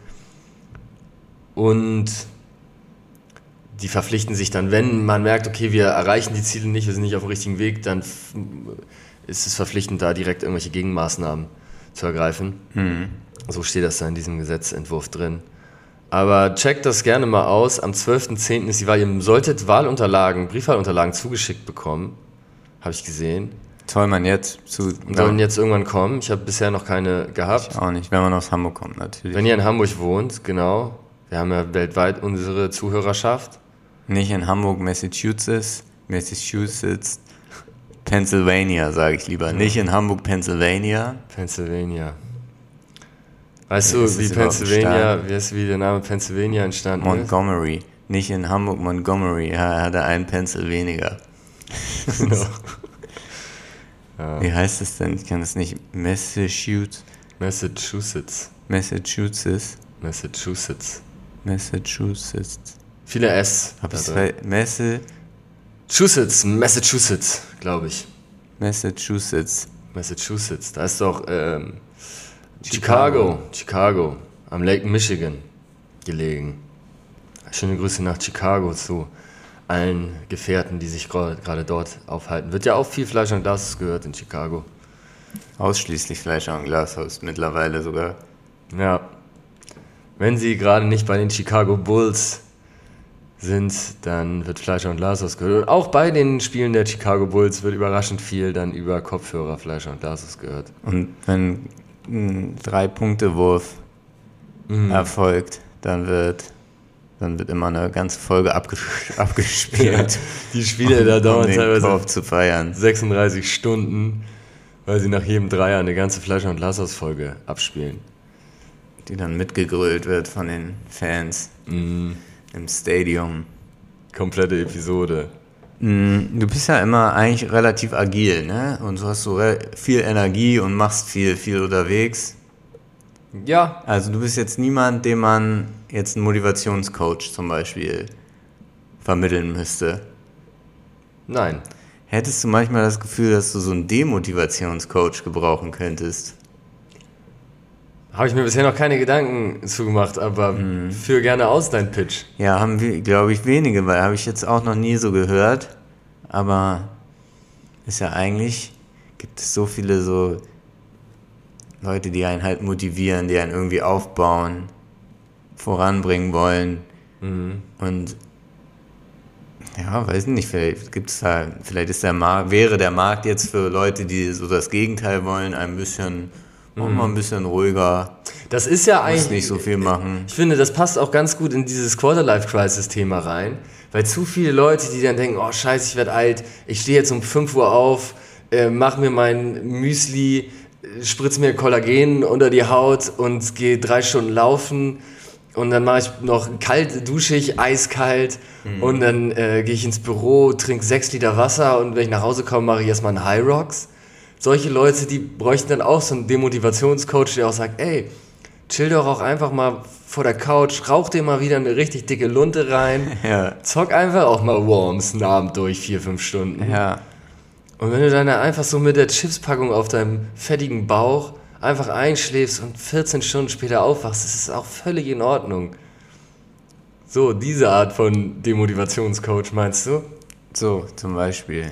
Und die verpflichten sich dann, wenn man merkt, okay, wir erreichen die Ziele nicht, wir sind nicht auf dem richtigen Weg, dann f- ist es verpflichtend, da direkt irgendwelche Gegenmaßnahmen zu ergreifen. Mhm. So steht das da in diesem Gesetzentwurf drin. Aber checkt das gerne mal aus. Am zwölften zehnten ist die Wahl. Ihr solltet Wahlunterlagen, Briefwahlunterlagen zugeschickt bekommen. Habe ich gesehen. Soll man jetzt zu... Sollen jetzt irgendwann kommen. Ich habe bisher noch keine gehabt. Ich auch nicht, wenn man aus Hamburg kommt, natürlich. Wenn ihr in Hamburg wohnt, genau. Wir haben ja weltweit unsere Zuhörerschaft. Nicht in Hamburg, Massachusetts, Massachusetts, Pennsylvania, sage ich lieber. Ja. Nicht in Hamburg, Pennsylvania. Pennsylvania. Weißt Ja, du, ist wie das überhaupt ein Pennsylvania, Staat? wie, ist, wie der Name Pennsylvania entstanden Montgomery. Nicht in Hamburg, Montgomery. Ja, er hatte einen Pencil weniger. ist? Ja. Wie heißt das denn? Ich kann das nicht. Massachusetts. Massachusetts. Massachusetts. Massachusetts. Massachusetts. Viele S. Hab ich Also. zwei. Massa, Massachusetts, Massachusetts, glaube ich. Massachusetts. Massachusetts. Da ist doch ähm, Chicago. Chicago. Am Lake Michigan gelegen. Schöne Grüße nach Chicago zu allen Gefährten, die sich gerade dort aufhalten. Wird ja auch viel Fleisch und Glas gehört in Chicago. Ausschließlich Fleischer und Glashaus mittlerweile sogar. Ja. Wenn sie gerade nicht bei den Chicago Bulls sind, dann wird Fleischer und Glashaus gehört. Und auch bei den Spielen der Chicago Bulls wird überraschend viel dann über Kopfhörer Fleischer und Glashaus gehört. Und wenn ein Drei-Punkte-Wurf mhm. erfolgt, dann wird, dann wird immer eine ganze Folge abges- abgespielt. Ja, die Spiele um, da dauern um teilweise Korb zu feiern. sechsunddreißig Stunden, weil sie nach jedem Dreier eine ganze Fleischer- und Lassers-Folge abspielen. Die dann mitgegrölt wird von den Fans mhm. im Stadium. Komplette Episode. Du bist ja immer eigentlich relativ agil, ne? Und so hast du re- viel Energie und machst viel, viel unterwegs. Ja. Also du bist jetzt niemand, dem man jetzt einen Motivationscoach zum Beispiel vermitteln müsste. Nein. Hättest du manchmal das Gefühl, dass du so einen Demotivationscoach gebrauchen könntest? Habe ich mir bisher noch keine Gedanken zugemacht, aber mhm. führ gerne aus dein Pitch. Ja, haben wir, glaube ich, wenige, weil habe ich jetzt auch noch nie so gehört. Aber ist ja eigentlich, gibt es so viele so Leute, die einen halt motivieren, die einen irgendwie aufbauen, voranbringen wollen. Mhm. Und ja, weiß nicht, vielleicht gibt's da, vielleicht ist der Markt, wäre der Markt jetzt für Leute, die so das Gegenteil wollen, ein bisschen auch mal ein bisschen ruhiger. Das ist ja eigentlich... Muss nicht so viel machen. Ich finde, das passt auch ganz gut in dieses Quarter-Life-Crisis-Thema rein, weil zu viele Leute, die dann denken, oh scheiße, ich werde alt, ich stehe jetzt um fünf Uhr auf, äh, mach mir mein Müsli, spritz mir Kollagen unter die Haut und gehe drei Stunden laufen und dann mache ich noch kalt, dusche ich, eiskalt mhm. und dann äh, gehe ich ins Büro, trinke sechs Liter Wasser und wenn ich nach Hause komme, mache ich erstmal einen High Rocks. Solche Leute, die bräuchten dann auch so einen Demotivationscoach, der auch sagt, ey, chill doch auch einfach mal vor der Couch, rauch dir mal wieder eine richtig dicke Lunte rein, ja. zock einfach auch mal Worms einen Abend durch, vier, fünf Stunden. Ja. Und wenn du dann einfach so mit der Chipspackung auf deinem fettigen Bauch einfach einschläfst und vierzehn Stunden später aufwachst, das ist auch völlig in Ordnung. So, diese Art von Demotivationscoach meinst du? So, zum Beispiel.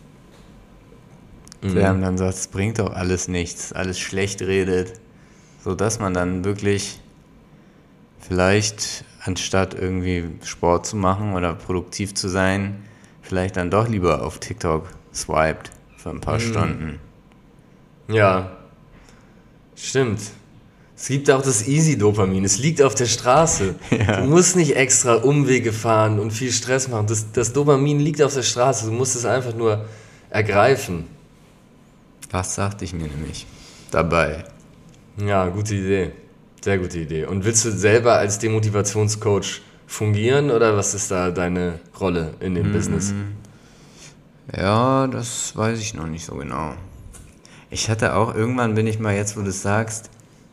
Mhm. Der dann sagt, es bringt doch alles nichts, alles schlecht redet, so dass man dann wirklich vielleicht anstatt irgendwie Sport zu machen oder produktiv zu sein, vielleicht dann doch lieber auf TikTok swiped für ein paar mhm. Stunden. Ja, stimmt. Es gibt auch das Easy-Dopamin, es liegt auf der Straße. Ja. Du musst nicht extra Umwege fahren und viel Stress machen. Das, das Dopamin liegt auf der Straße, du musst es einfach nur ergreifen. Was sagte ich mir nämlich dabei? Ja, gute Idee. Sehr gute Idee. Und willst du selber als Demotivationscoach fungieren oder was ist da deine Rolle in dem mhm. Business? Ja, das weiß ich noch nicht so genau. Ich hatte auch, irgendwann bin ich mal, jetzt wo du es sagst,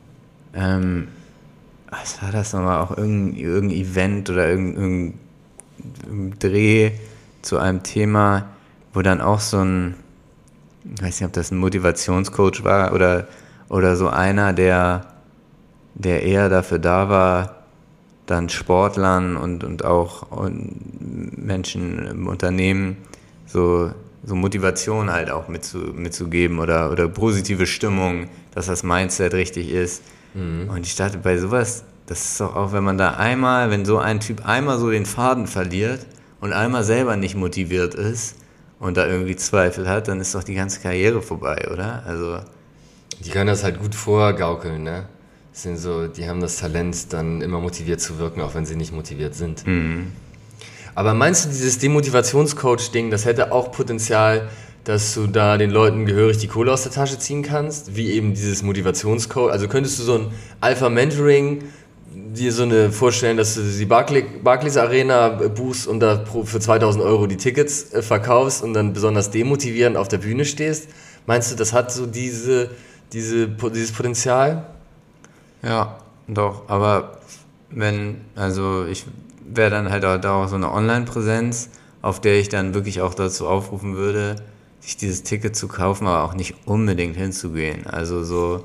ähm, was war das nochmal, auch irgendein, irgendein Event oder irgendein, irgendein Dreh zu einem Thema, wo dann auch so ein, ich weiß nicht, ob das ein Motivationscoach war oder, oder so einer, der, der eher dafür da war, dann Sportlern und, und auch und Menschen im Unternehmen so, so Motivation halt auch mitzu, mitzugeben oder, oder positive Stimmung, dass das Mindset richtig ist. Mhm. Und ich dachte, bei sowas, das ist doch auch, wenn man da einmal, wenn so ein Typ einmal so den Faden verliert und einmal selber nicht motiviert ist, und da irgendwie Zweifel hat, dann ist doch die ganze Karriere vorbei, oder? Also die können das halt gut vorgaukeln, ne? Das sind so, die haben das Talent, dann immer motiviert zu wirken, auch wenn sie nicht motiviert sind. Mhm. Aber meinst du, dieses Demotivationscoach-Ding, das hätte auch Potenzial, dass du da den Leuten gehörig die Kohle aus der Tasche ziehen kannst? Wie eben dieses Motivationscoach. Also könntest du so ein Alpha-Mentoring dir so eine vorstellen, dass du die Barclay, Barclays Arena buchst und da für zweitausend Euro die Tickets äh, verkaufst und dann besonders demotivierend auf der Bühne stehst? Meinst du, das hat so diese, diese, dieses Potenzial? Ja, doch, aber wenn, also ich wäre dann halt auch da auch so eine Online-Präsenz, auf der ich dann wirklich auch dazu aufrufen würde, sich dieses Ticket zu kaufen, aber auch nicht unbedingt hinzugehen. Also so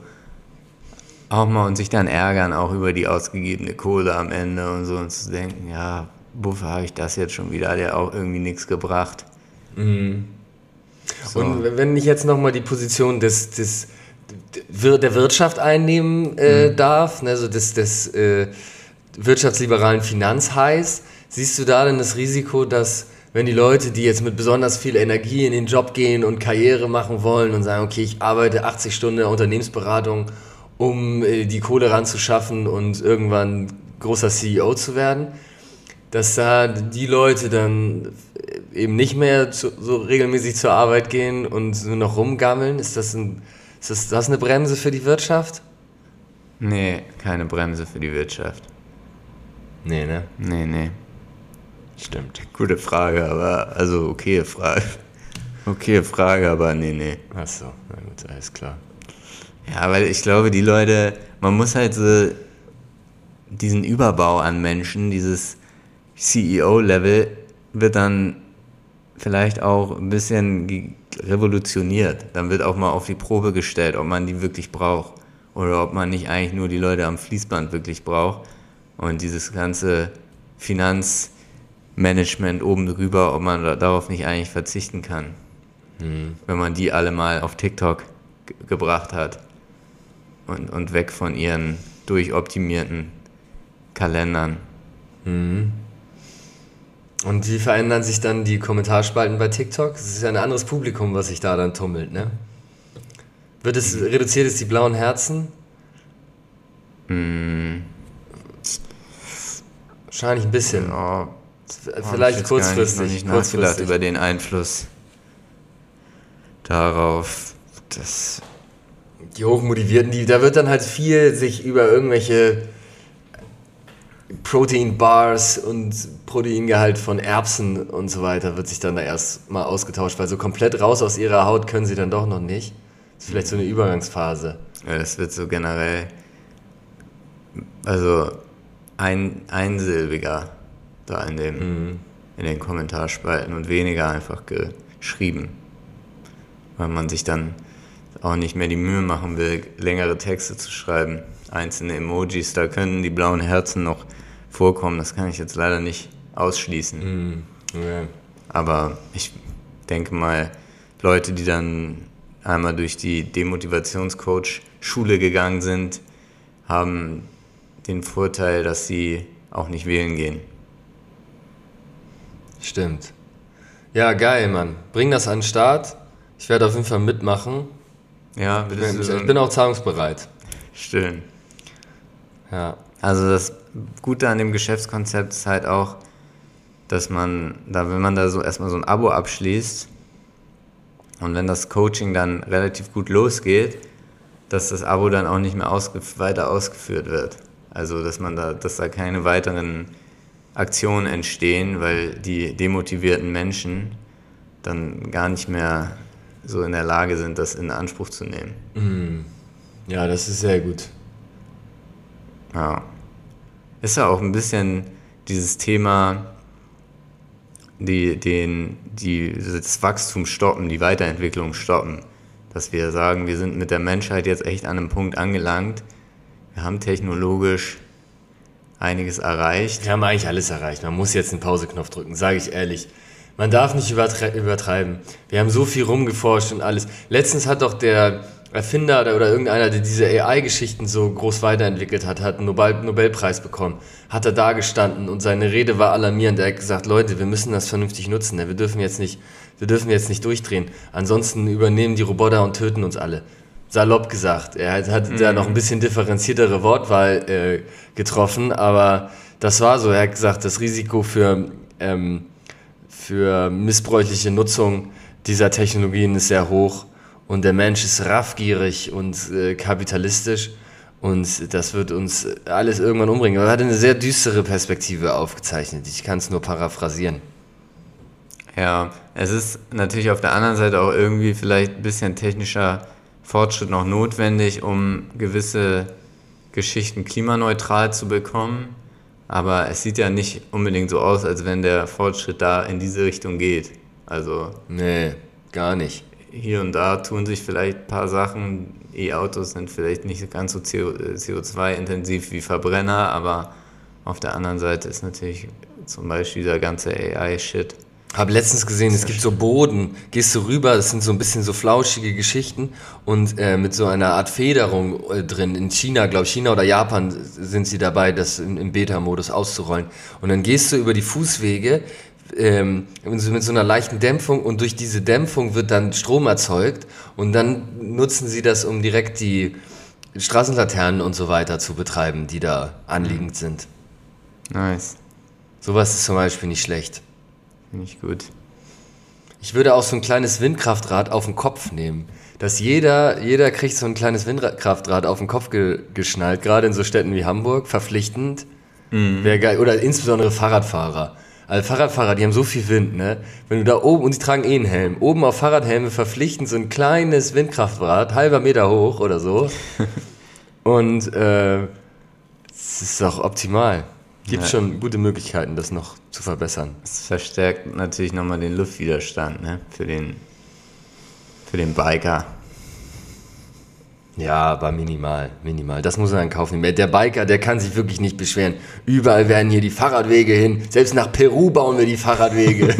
auch mal und sich dann ärgern, auch über die ausgegebene Kohle am Ende und so, und zu denken, ja, wofür habe ich das jetzt schon wieder? Hat ja auch irgendwie nichts gebracht. Mhm. So. Und wenn ich jetzt nochmal die Position des, des, der Wirtschaft einnehmen äh, mhm. darf, also des, des äh, wirtschaftsliberalen Finanzhais, siehst du da denn das Risiko, dass wenn die Leute, die jetzt mit besonders viel Energie in den Job gehen und Karriere machen wollen und sagen, okay, ich arbeite achtzig Stunden in der Unternehmensberatung, um äh, die Kohle ranzuschaffen und irgendwann großer C E O zu werden, dass da die Leute dann eben nicht mehr zu, so regelmäßig zur Arbeit gehen und nur noch rumgammeln? Ist das, ein, ist das, das eine Bremse für die Wirtschaft? Nee, keine Bremse für die Wirtschaft. Nee, ne? Nee, nee. Stimmt. Gute Frage, aber, also okay Frage. Okay Frage, aber nee, nee. Ach so, na gut, alles klar. Ja, weil ich glaube, die Leute, man muss halt so diesen Überbau an Menschen, dieses C E O-Level wird dann vielleicht auch ein bisschen revolutioniert. Dann wird auch mal auf die Probe gestellt, ob man die wirklich braucht oder ob man nicht eigentlich nur die Leute am Fließband wirklich braucht und dieses ganze Finanzmanagement oben drüber, ob man darauf nicht eigentlich verzichten kann, hm. wenn man die alle mal auf TikTok ge- gebracht hat und, und weg von ihren durchoptimierten Kalendern. Mhm. Und wie verändern sich dann die Kommentarspalten bei TikTok? Es ist ja ein anderes Publikum, was sich da dann tummelt, ne? Wird es, mhm. reduziert es die blauen Herzen? Mhm. Wahrscheinlich ein bisschen. Ja, vielleicht kurzfristig. Ich habe nicht nachgedacht über den Einfluss darauf, dass die Hochmotivierten, die, da wird dann halt viel sich über irgendwelche Protein-Bars und Proteingehalt von Erbsen und so weiter wird sich dann da erst mal ausgetauscht, weil so komplett raus aus ihrer Haut können sie dann doch noch nicht. Das ist vielleicht so eine Übergangsphase. Ja, das wird so generell, also ein, einsilbiger da in, dem, mhm. in den Kommentarspalten und weniger einfach geschrieben, weil man sich dann auch nicht mehr die Mühe machen will, längere Texte zu schreiben. Einzelne Emojis, da können die blauen Herzen noch vorkommen, das kann ich jetzt leider nicht ausschließen. Mm, okay. Aber ich denke mal, Leute, die dann einmal durch die Demotivationscoach-Schule gegangen sind, haben den Vorteil, dass sie auch nicht wählen gehen. Stimmt. Ja, geil, Mann. Bring das an den Start. Ich werde auf jeden Fall mitmachen. Ja, ich bin, ich bin auch zahlungsbereit. Schön. Ja. Also das Gute an dem Geschäftskonzept ist halt auch, dass man, da wenn man da so erstmal so ein Abo abschließt und wenn das Coaching dann relativ gut losgeht, dass das Abo dann auch nicht mehr ausgef- weiter ausgeführt wird. Also dass man da, dass da keine weiteren Aktionen entstehen, weil die demotivierten Menschen dann gar nicht mehr so in der Lage sind, das in Anspruch zu nehmen. Mm. Ja, das ist sehr gut. Ja. Ist ja auch ein bisschen dieses Thema, die, den, die, das Wachstum stoppen, die Weiterentwicklung stoppen. Dass wir sagen, wir sind mit der Menschheit jetzt echt an einem Punkt angelangt. Wir haben technologisch einiges erreicht. Wir haben eigentlich alles erreicht. Man muss jetzt einen Pauseknopf drücken, sage ich ehrlich. Man darf nicht übertre- übertreiben. Wir haben so viel rumgeforscht und alles. Letztens hat doch der Erfinder oder, oder irgendeiner, der diese A I-Geschichten so groß weiterentwickelt hat, hat einen Nobel- Nobelpreis bekommen. Hat er da gestanden und seine Rede war alarmierend. Er hat gesagt, Leute, wir müssen das vernünftig nutzen. Wir dürfen jetzt nicht, wir dürfen jetzt nicht durchdrehen. Ansonsten übernehmen die Roboter und töten uns alle. Salopp gesagt. Er hat, hat mhm. da noch ein bisschen differenziertere Wortwahl äh, getroffen, aber das war so. Er hat gesagt, das Risiko für, ähm, für missbräuchliche Nutzung dieser Technologien ist sehr hoch. Und der Mensch ist raffgierig und äh, kapitalistisch und das wird uns alles irgendwann umbringen. Aber er hat eine sehr düstere Perspektive aufgezeichnet. Ich kann es nur paraphrasieren. Ja, es ist natürlich auf der anderen Seite auch irgendwie vielleicht ein bisschen technischer Fortschritt noch notwendig, um gewisse Geschichten klimaneutral zu bekommen. Aber es sieht ja nicht unbedingt so aus, als wenn der Fortschritt da in diese Richtung geht. Also nee, gar nicht. Hier und da tun sich vielleicht ein paar Sachen. E-Autos sind vielleicht nicht ganz so C O zwei intensiv wie Verbrenner, aber auf der anderen Seite ist natürlich zum Beispiel dieser ganze A I-Shit. Habe letztens gesehen, es gibt so Boden, gehst du rüber, das sind so ein bisschen so flauschige Geschichten und äh, mit so einer Art Federung äh, drin. In China, glaube ich, China oder Japan sind sie dabei, das im, im Beta-Modus auszurollen. Und dann gehst du über die Fußwege, Ähm, mit so einer leichten Dämpfung und durch diese Dämpfung wird dann Strom erzeugt und dann nutzen sie das, um direkt die, Straßenlaternen und so weiter zu betreiben, die da anliegend sind. Nice. Sowas ist zum Beispiel nicht schlecht. Finde ich gut. Ich würde auch so ein kleines Windkraftrad auf den Kopf nehmen. Dass jeder, jeder kriegt so ein kleines Windkraftrad auf den Kopf ge- geschnallt, gerade in so Städten wie Hamburg, verpflichtend. Mhm. Wäre geil. Oder insbesondere Fahrradfahrer. Also Fahrradfahrer, die haben so viel Wind, ne? Wenn du da oben, und die tragen eh einen Helm, oben auf Fahrradhelme verpflichtend so ein kleines Windkraftrad, halber Meter hoch oder so. Und äh, das ist doch optimal. Gibt ja. schon gute Möglichkeiten, das noch zu verbessern. Es verstärkt natürlich nochmal den Luftwiderstand, ne? Für den, für den Biker. Ja, aber minimal, minimal. Das muss er in Kauf nehmen. Der Biker, der kann sich wirklich nicht beschweren. Überall werden hier die Fahrradwege hin. Selbst nach Peru bauen wir die Fahrradwege.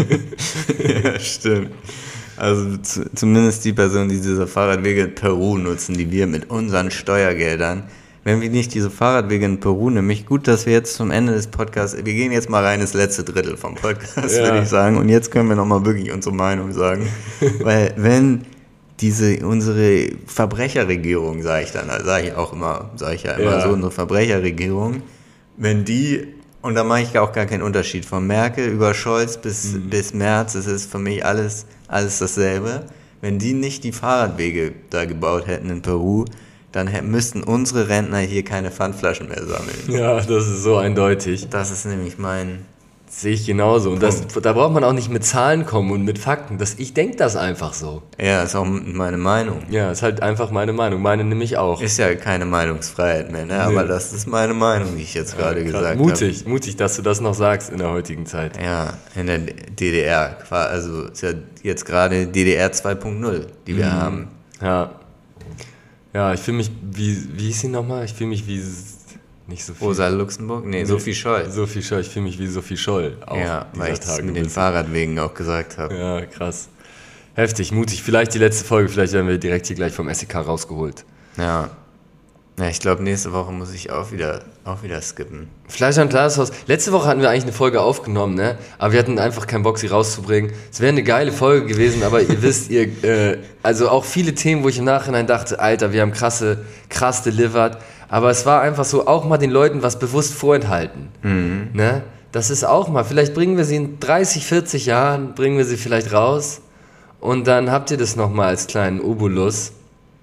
Ja, stimmt. Also zu, zumindest die Personen, die diese Fahrradwege in Peru nutzen, die wir mit unseren Steuergeldern, wenn wir nicht diese Fahrradwege in Peru, nämlich gut, dass wir jetzt zum Ende des Podcasts, wir gehen jetzt mal rein ins letzte Drittel vom Podcast, ja. würde ich sagen. Und jetzt können wir nochmal wirklich unsere Meinung sagen. Weil wenn diese, unsere Verbrecherregierung, sage ich dann, sage ich auch immer, sage ich ja immer ja. so, unsere Verbrecherregierung, wenn die, und da mache ich auch gar keinen Unterschied, von Merkel über Scholz bis, mhm. bis Merz, es ist für mich alles, alles dasselbe, wenn die nicht die Fahrradwege da gebaut hätten in Peru, dann müssten unsere Rentner hier keine Pfandflaschen mehr sammeln. Ja, das ist so eindeutig. Das ist nämlich mein... Sehe ich genauso. Und das, da braucht man auch nicht mit Zahlen kommen und mit Fakten. Das, ich denke das einfach so. Ja, ist auch meine Meinung. Ja, ist halt einfach meine Meinung. Meine nämlich auch. Ist ja keine Meinungsfreiheit mehr, ne? Aber nee. Das ist meine Meinung, die ich jetzt ja, gerade gesagt habe. Mutig, hab. mutig, dass du das noch sagst in der heutigen Zeit. Ja, in der D D R. Also ist ja jetzt gerade D D R zwei Punkt null, die wir mhm. haben. Ja. Ja, ich fühle mich wie, wie hieß sie nochmal? Ich fühle mich wie... Nicht so viel. Rosa Luxemburg? Nee, nee, Sophie Scholl. Sophie Scholl, ich fühle mich wie Sophie Scholl. Auch ja, weil ich das mit den Fahrradwegen auch gesagt habe. Ja, krass. Heftig, mutig. Vielleicht die letzte Folge, vielleicht werden wir direkt hier gleich vom S E K rausgeholt. Ja. Ja, ich glaube, nächste Woche muss ich auch wieder, auch wieder skippen. Fleisch am Glashaus. Letzte Woche hatten wir eigentlich eine Folge aufgenommen, ne? Aber wir hatten einfach keinen Bock, sie rauszubringen. Es wäre eine geile Folge gewesen, aber ihr wisst, ihr, äh, also auch viele Themen, wo ich im Nachhinein dachte, Alter, wir haben krasse, krass delivered. Aber es war einfach so, auch mal den Leuten was bewusst vorenthalten. Mhm. Ne? Das ist auch mal, vielleicht bringen wir sie in dreißig, vierzig Jahren, bringen wir sie vielleicht raus und dann habt ihr das nochmal als kleinen Obolus.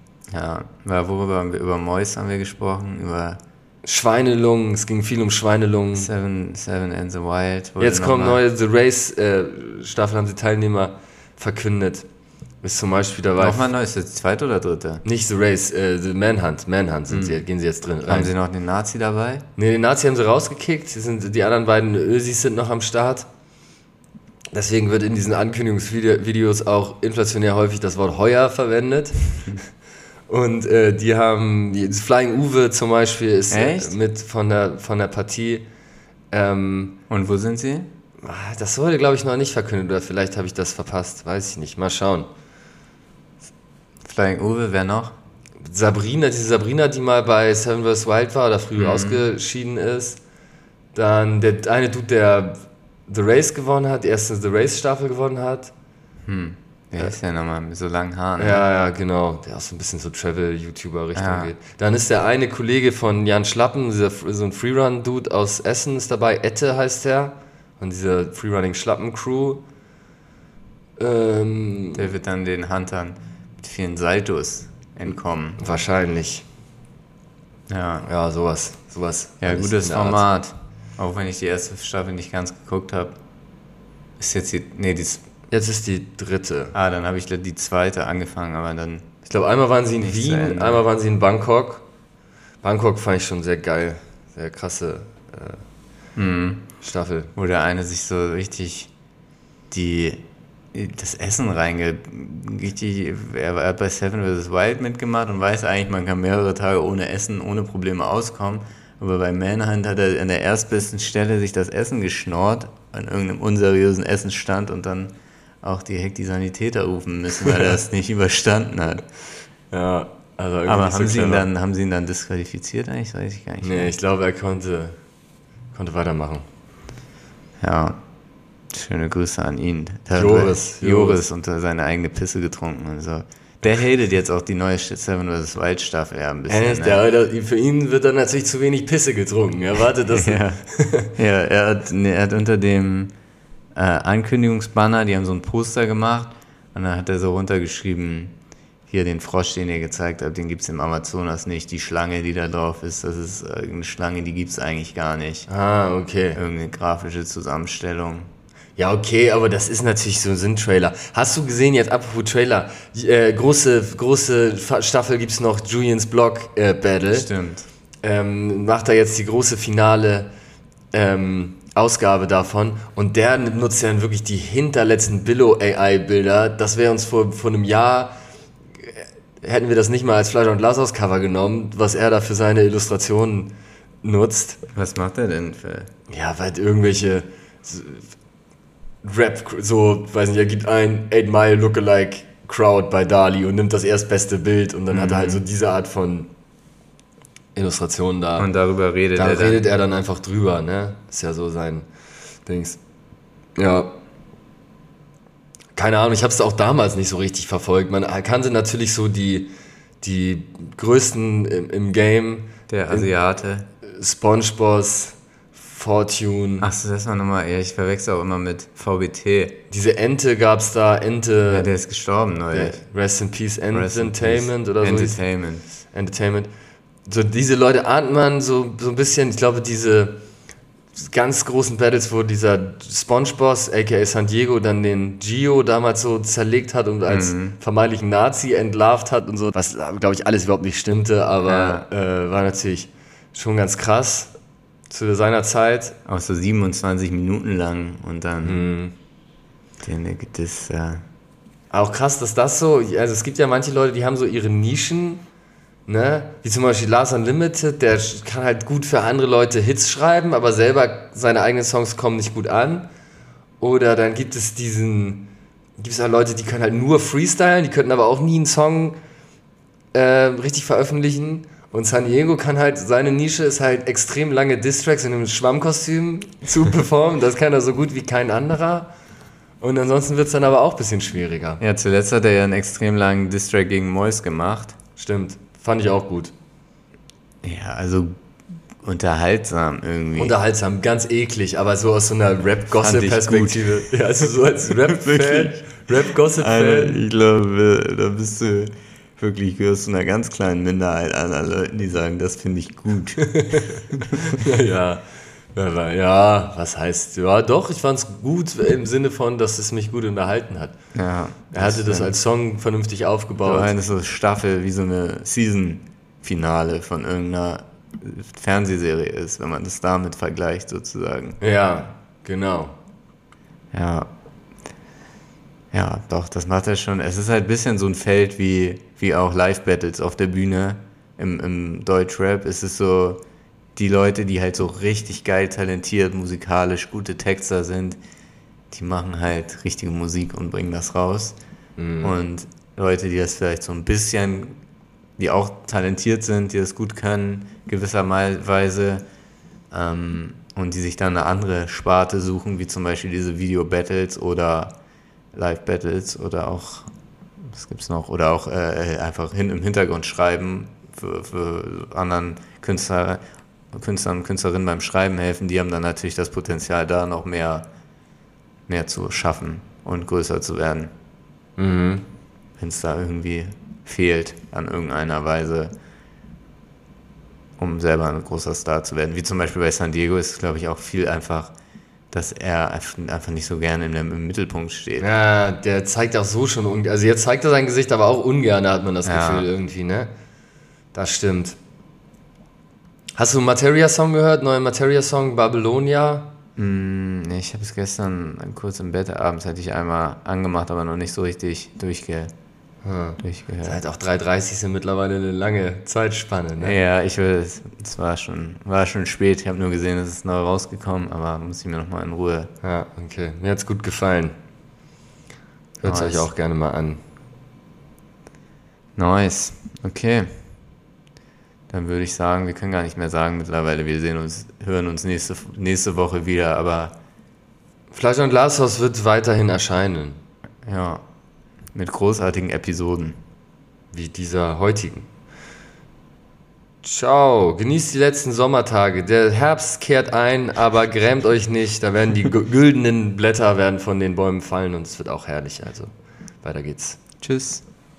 Ja, worüber haben wir, über Mäuse haben wir gesprochen, über... Schweinelungen, es ging viel um Schweinelungen. Seven, Seven and the Wild. Jetzt kommt neue The Race äh, Staffel, haben die Teilnehmer verkündet. Ist zum Beispiel dabei. Nochmal neu, ist das die zweite oder dritte? Nicht The Race, äh, The Manhunt. Manhunt sind mhm. sie, gehen sie jetzt drin rein. Haben sie noch den Nazi dabei? Ne, den Nazi haben sie rausgekickt. Sie sind, die anderen beiden Ösis sind noch am Start. Deswegen wird in diesen Ankündigungsvideos auch inflationär häufig das Wort Heuer verwendet. Und äh, die haben, die, Flying Uwe zum Beispiel ist Echt? mit von der, von der Partie. Ähm, Und wo sind sie? Das wurde, glaube ich, noch nicht verkündet. Oder vielleicht habe ich das verpasst. Weiß ich nicht. Mal schauen. Flying Uwe, wer noch? Sabrina, diese Sabrina, die mal bei Seven versus. Wild war oder früher mhm. ausgeschieden ist. Dann der eine Dude, der The Race gewonnen hat, die erste The Race Staffel gewonnen hat. Hm. Wer ist der nochmal mit so langen Haaren? Ja, ja, genau. Der auch so ein bisschen so Travel-YouTuber-Richtung ja. geht. Dann ist der eine Kollege von Jan Schlappen, dieser, so ein Freerun-Dude aus Essen ist dabei. Ette heißt der. Und diese Freerunning-Schlappen-Crew. Ähm, der wird dann den Huntern mit vielen Saltos entkommen. Wahrscheinlich. Ja. Ja, sowas. sowas ja, gutes Format. Art. Auch wenn ich die erste Staffel nicht ganz geguckt habe. Ist jetzt die. Nee, die ist. Jetzt ist die dritte. Ah, dann habe ich die zweite angefangen, aber dann. Ich glaube, einmal waren sie in Wien, einmal waren sie in Bangkok. Bangkok fand ich schon sehr geil. Sehr krasse äh, mhm. Staffel. Wo der eine sich so richtig die. das Essen reinge... Richtig, er hat bei Seven versus. Wild mitgemacht und weiß eigentlich, man kann mehrere Tage ohne Essen, ohne Probleme auskommen. Aber bei Manhunt hat er an der erstbesten Stelle sich das Essen geschnorrt, an irgendeinem unseriösen Essensstand und dann auch direkt die Sanitäter rufen müssen, weil er es nicht überstanden hat. Ja, also irgendwie Aber nicht haben, so sie ihn dann, haben sie ihn dann disqualifiziert eigentlich? Das weiß ich gar nicht. Nee, mehr. Ich glaube, er konnte, konnte weitermachen. Ja. Schöne Grüße an ihn. Joris. Joris und seine eigene Pisse getrunken und so. Der hatet jetzt auch die neue Seven versus. Wild Staffel ja ein bisschen. Ernst, ne? der, für ihn wird dann natürlich zu wenig Pisse getrunken. Er wartet das. ja, ja er, hat, nee, er hat unter dem äh, Ankündigungsbanner, die haben so ein Poster gemacht und dann hat er so runtergeschrieben, hier den Frosch, den ihr gezeigt habt, den gibt es im Amazonas nicht. Die Schlange, die da drauf ist, das ist irgendeine Schlange, die gibt es eigentlich gar nicht. Ah, okay. Irgendeine grafische Zusammenstellung. Ja, okay, aber das ist natürlich so ein Trailer. Hast du gesehen, jetzt apropos Trailer, äh, große, große Staffel gibt's noch, Julians Blog äh, Battle. Stimmt. Ähm, macht da jetzt die große finale ähm, Ausgabe davon und der nutzt ja dann wirklich die hinterletzten Billo-A I-Bilder. Das wäre uns vor, vor einem Jahr, äh, hätten wir das nicht mal als Fleisch- und Glashaus-Cover genommen, was er da für seine Illustrationen nutzt. Was macht er denn für... Ja, weil irgendwelche... Rap, so, weiß nicht, er gibt ein eight Mile Lookalike Crowd bei Dali und nimmt das erstbeste Bild und dann mhm. hat er halt so diese Art von Illustrationen da. Und darüber redet da er dann. Da redet er dann einfach drüber, ne? Ist ja so sein Dings. Ja. Keine Ahnung, ich habe es auch damals nicht so richtig verfolgt. Man kannte natürlich so die, die größten im, im Game. Der Asiate. SpongeBoss, Fortune. Achso, das war nochmal, ja, ich verwechsel auch immer mit V B T. Diese Ente gab's da, Ente. Ja, der ist gestorben neulich. Rest in Peace Entertainment oder so. Entertainment. Entertainment. So diese Leute ahnt man so, so ein bisschen, ich glaube, diese ganz großen Battles, wo dieser Spongeboss, aka San Diego, dann den Gio damals so zerlegt hat und als mhm. vermeintlichen Nazi entlarvt hat und so, was, glaube ich, alles überhaupt nicht stimmte, aber ja. äh, war natürlich schon ganz krass. Zu seiner Zeit. Auch so siebenundzwanzig Minuten lang und dann mhm. den, das, äh auch krass, dass das so, also es gibt ja manche Leute, die haben so ihre Nischen, ne, wie zum Beispiel Lars Unlimited, der kann halt gut für andere Leute Hits schreiben, aber selber seine eigenen Songs kommen nicht gut an. Oder dann gibt es diesen, gibt es halt Leute, die können halt nur freestylen, die könnten aber auch nie einen Song äh, richtig veröffentlichen. Und San Diego kann halt, seine Nische ist halt extrem lange Distracks in einem Schwammkostüm zu performen. Das kann er so gut wie kein anderer. Und ansonsten wird es dann aber auch ein bisschen schwieriger. Ja, zuletzt hat er ja einen extrem langen Distrack gegen Mois gemacht. Stimmt, fand ich auch gut. Ja, also unterhaltsam irgendwie. Unterhaltsam, ganz eklig, aber so aus so einer Rap-Gossip-Perspektive. Ja, also so als Rap-Fan, Rap-Gossip-Fan. Ich glaube, da bist du... Wirklich, gehörst zu einer ganz kleinen Minderheit an Leuten, die sagen, das finde ich gut. ja, ja, was heißt, ja doch, ich fand es gut im Sinne von, dass es mich gut unterhalten hat. Ja, er hatte das als Song vernünftig aufgebaut. So eine so Staffel, wie so eine Season-Finale von irgendeiner Fernsehserie ist, wenn man das damit vergleicht sozusagen. Ja, genau. Ja. Ja, doch, das macht er schon. Es ist halt ein bisschen so ein Feld wie, wie auch Live-Battles auf der Bühne. Im, im Deutschrap ist es so, die Leute, die halt so richtig geil talentiert, musikalisch gute Texter sind, die machen halt richtige Musik und bringen das raus. Mhm. Und Leute, die das vielleicht so ein bisschen, die auch talentiert sind, die das gut können, gewisserweise, ähm, und die sich dann eine andere Sparte suchen, wie zum Beispiel diese Video-Battles oder Live-Battles oder auch, was gibt's noch, oder auch äh, einfach hin im Hintergrund schreiben, für, für anderen Künstler, Künstlern und Künstlerinnen beim Schreiben helfen, die haben dann natürlich das Potenzial, da noch mehr, mehr zu schaffen und größer zu werden. Mhm. Wenn es da irgendwie fehlt an irgendeiner Weise, um selber ein großer Star zu werden. Wie zum Beispiel bei San Diego ist es, glaube ich, auch viel einfach, dass er einfach nicht so gerne im Mittelpunkt steht. Ja, der zeigt auch so schon, un- also jetzt zeigt er sein Gesicht, aber auch ungern, hat man das Ja. Gefühl irgendwie, ne? Das stimmt. Hast du einen Materia-Song gehört? Neuen Materia-Song, Babylonia? Mm, nee, ich habe es gestern kurz im Bett abends hatte ich einmal angemacht, aber noch nicht so richtig durchge- Hm. durchgehört. Seit auch drei Uhr dreißig sind mittlerweile eine lange Zeitspanne, ne? Ja, ich will, es es war schon, war schon spät. Ich habe nur gesehen, es ist neu rausgekommen, aber muss ich mir nochmal in Ruhe. Ja, okay. Mir hat's gut gefallen. Hört es Nice. euch auch gerne mal an. Nice. Okay. Dann würde ich sagen, wir können gar nicht mehr sagen mittlerweile, wir sehen uns, hören uns nächste, nächste Woche wieder, aber Fleisch und Glashaus wird weiterhin erscheinen. ja, mit großartigen Episoden. wie dieser heutigen. Ciao, genießt die letzten Sommertage. Der Herbst kehrt ein, aber grämt euch nicht. Da werden die güldenen Blätter werden von den Bäumen fallen und es wird auch herrlich. Also, weiter geht's. Tschüss.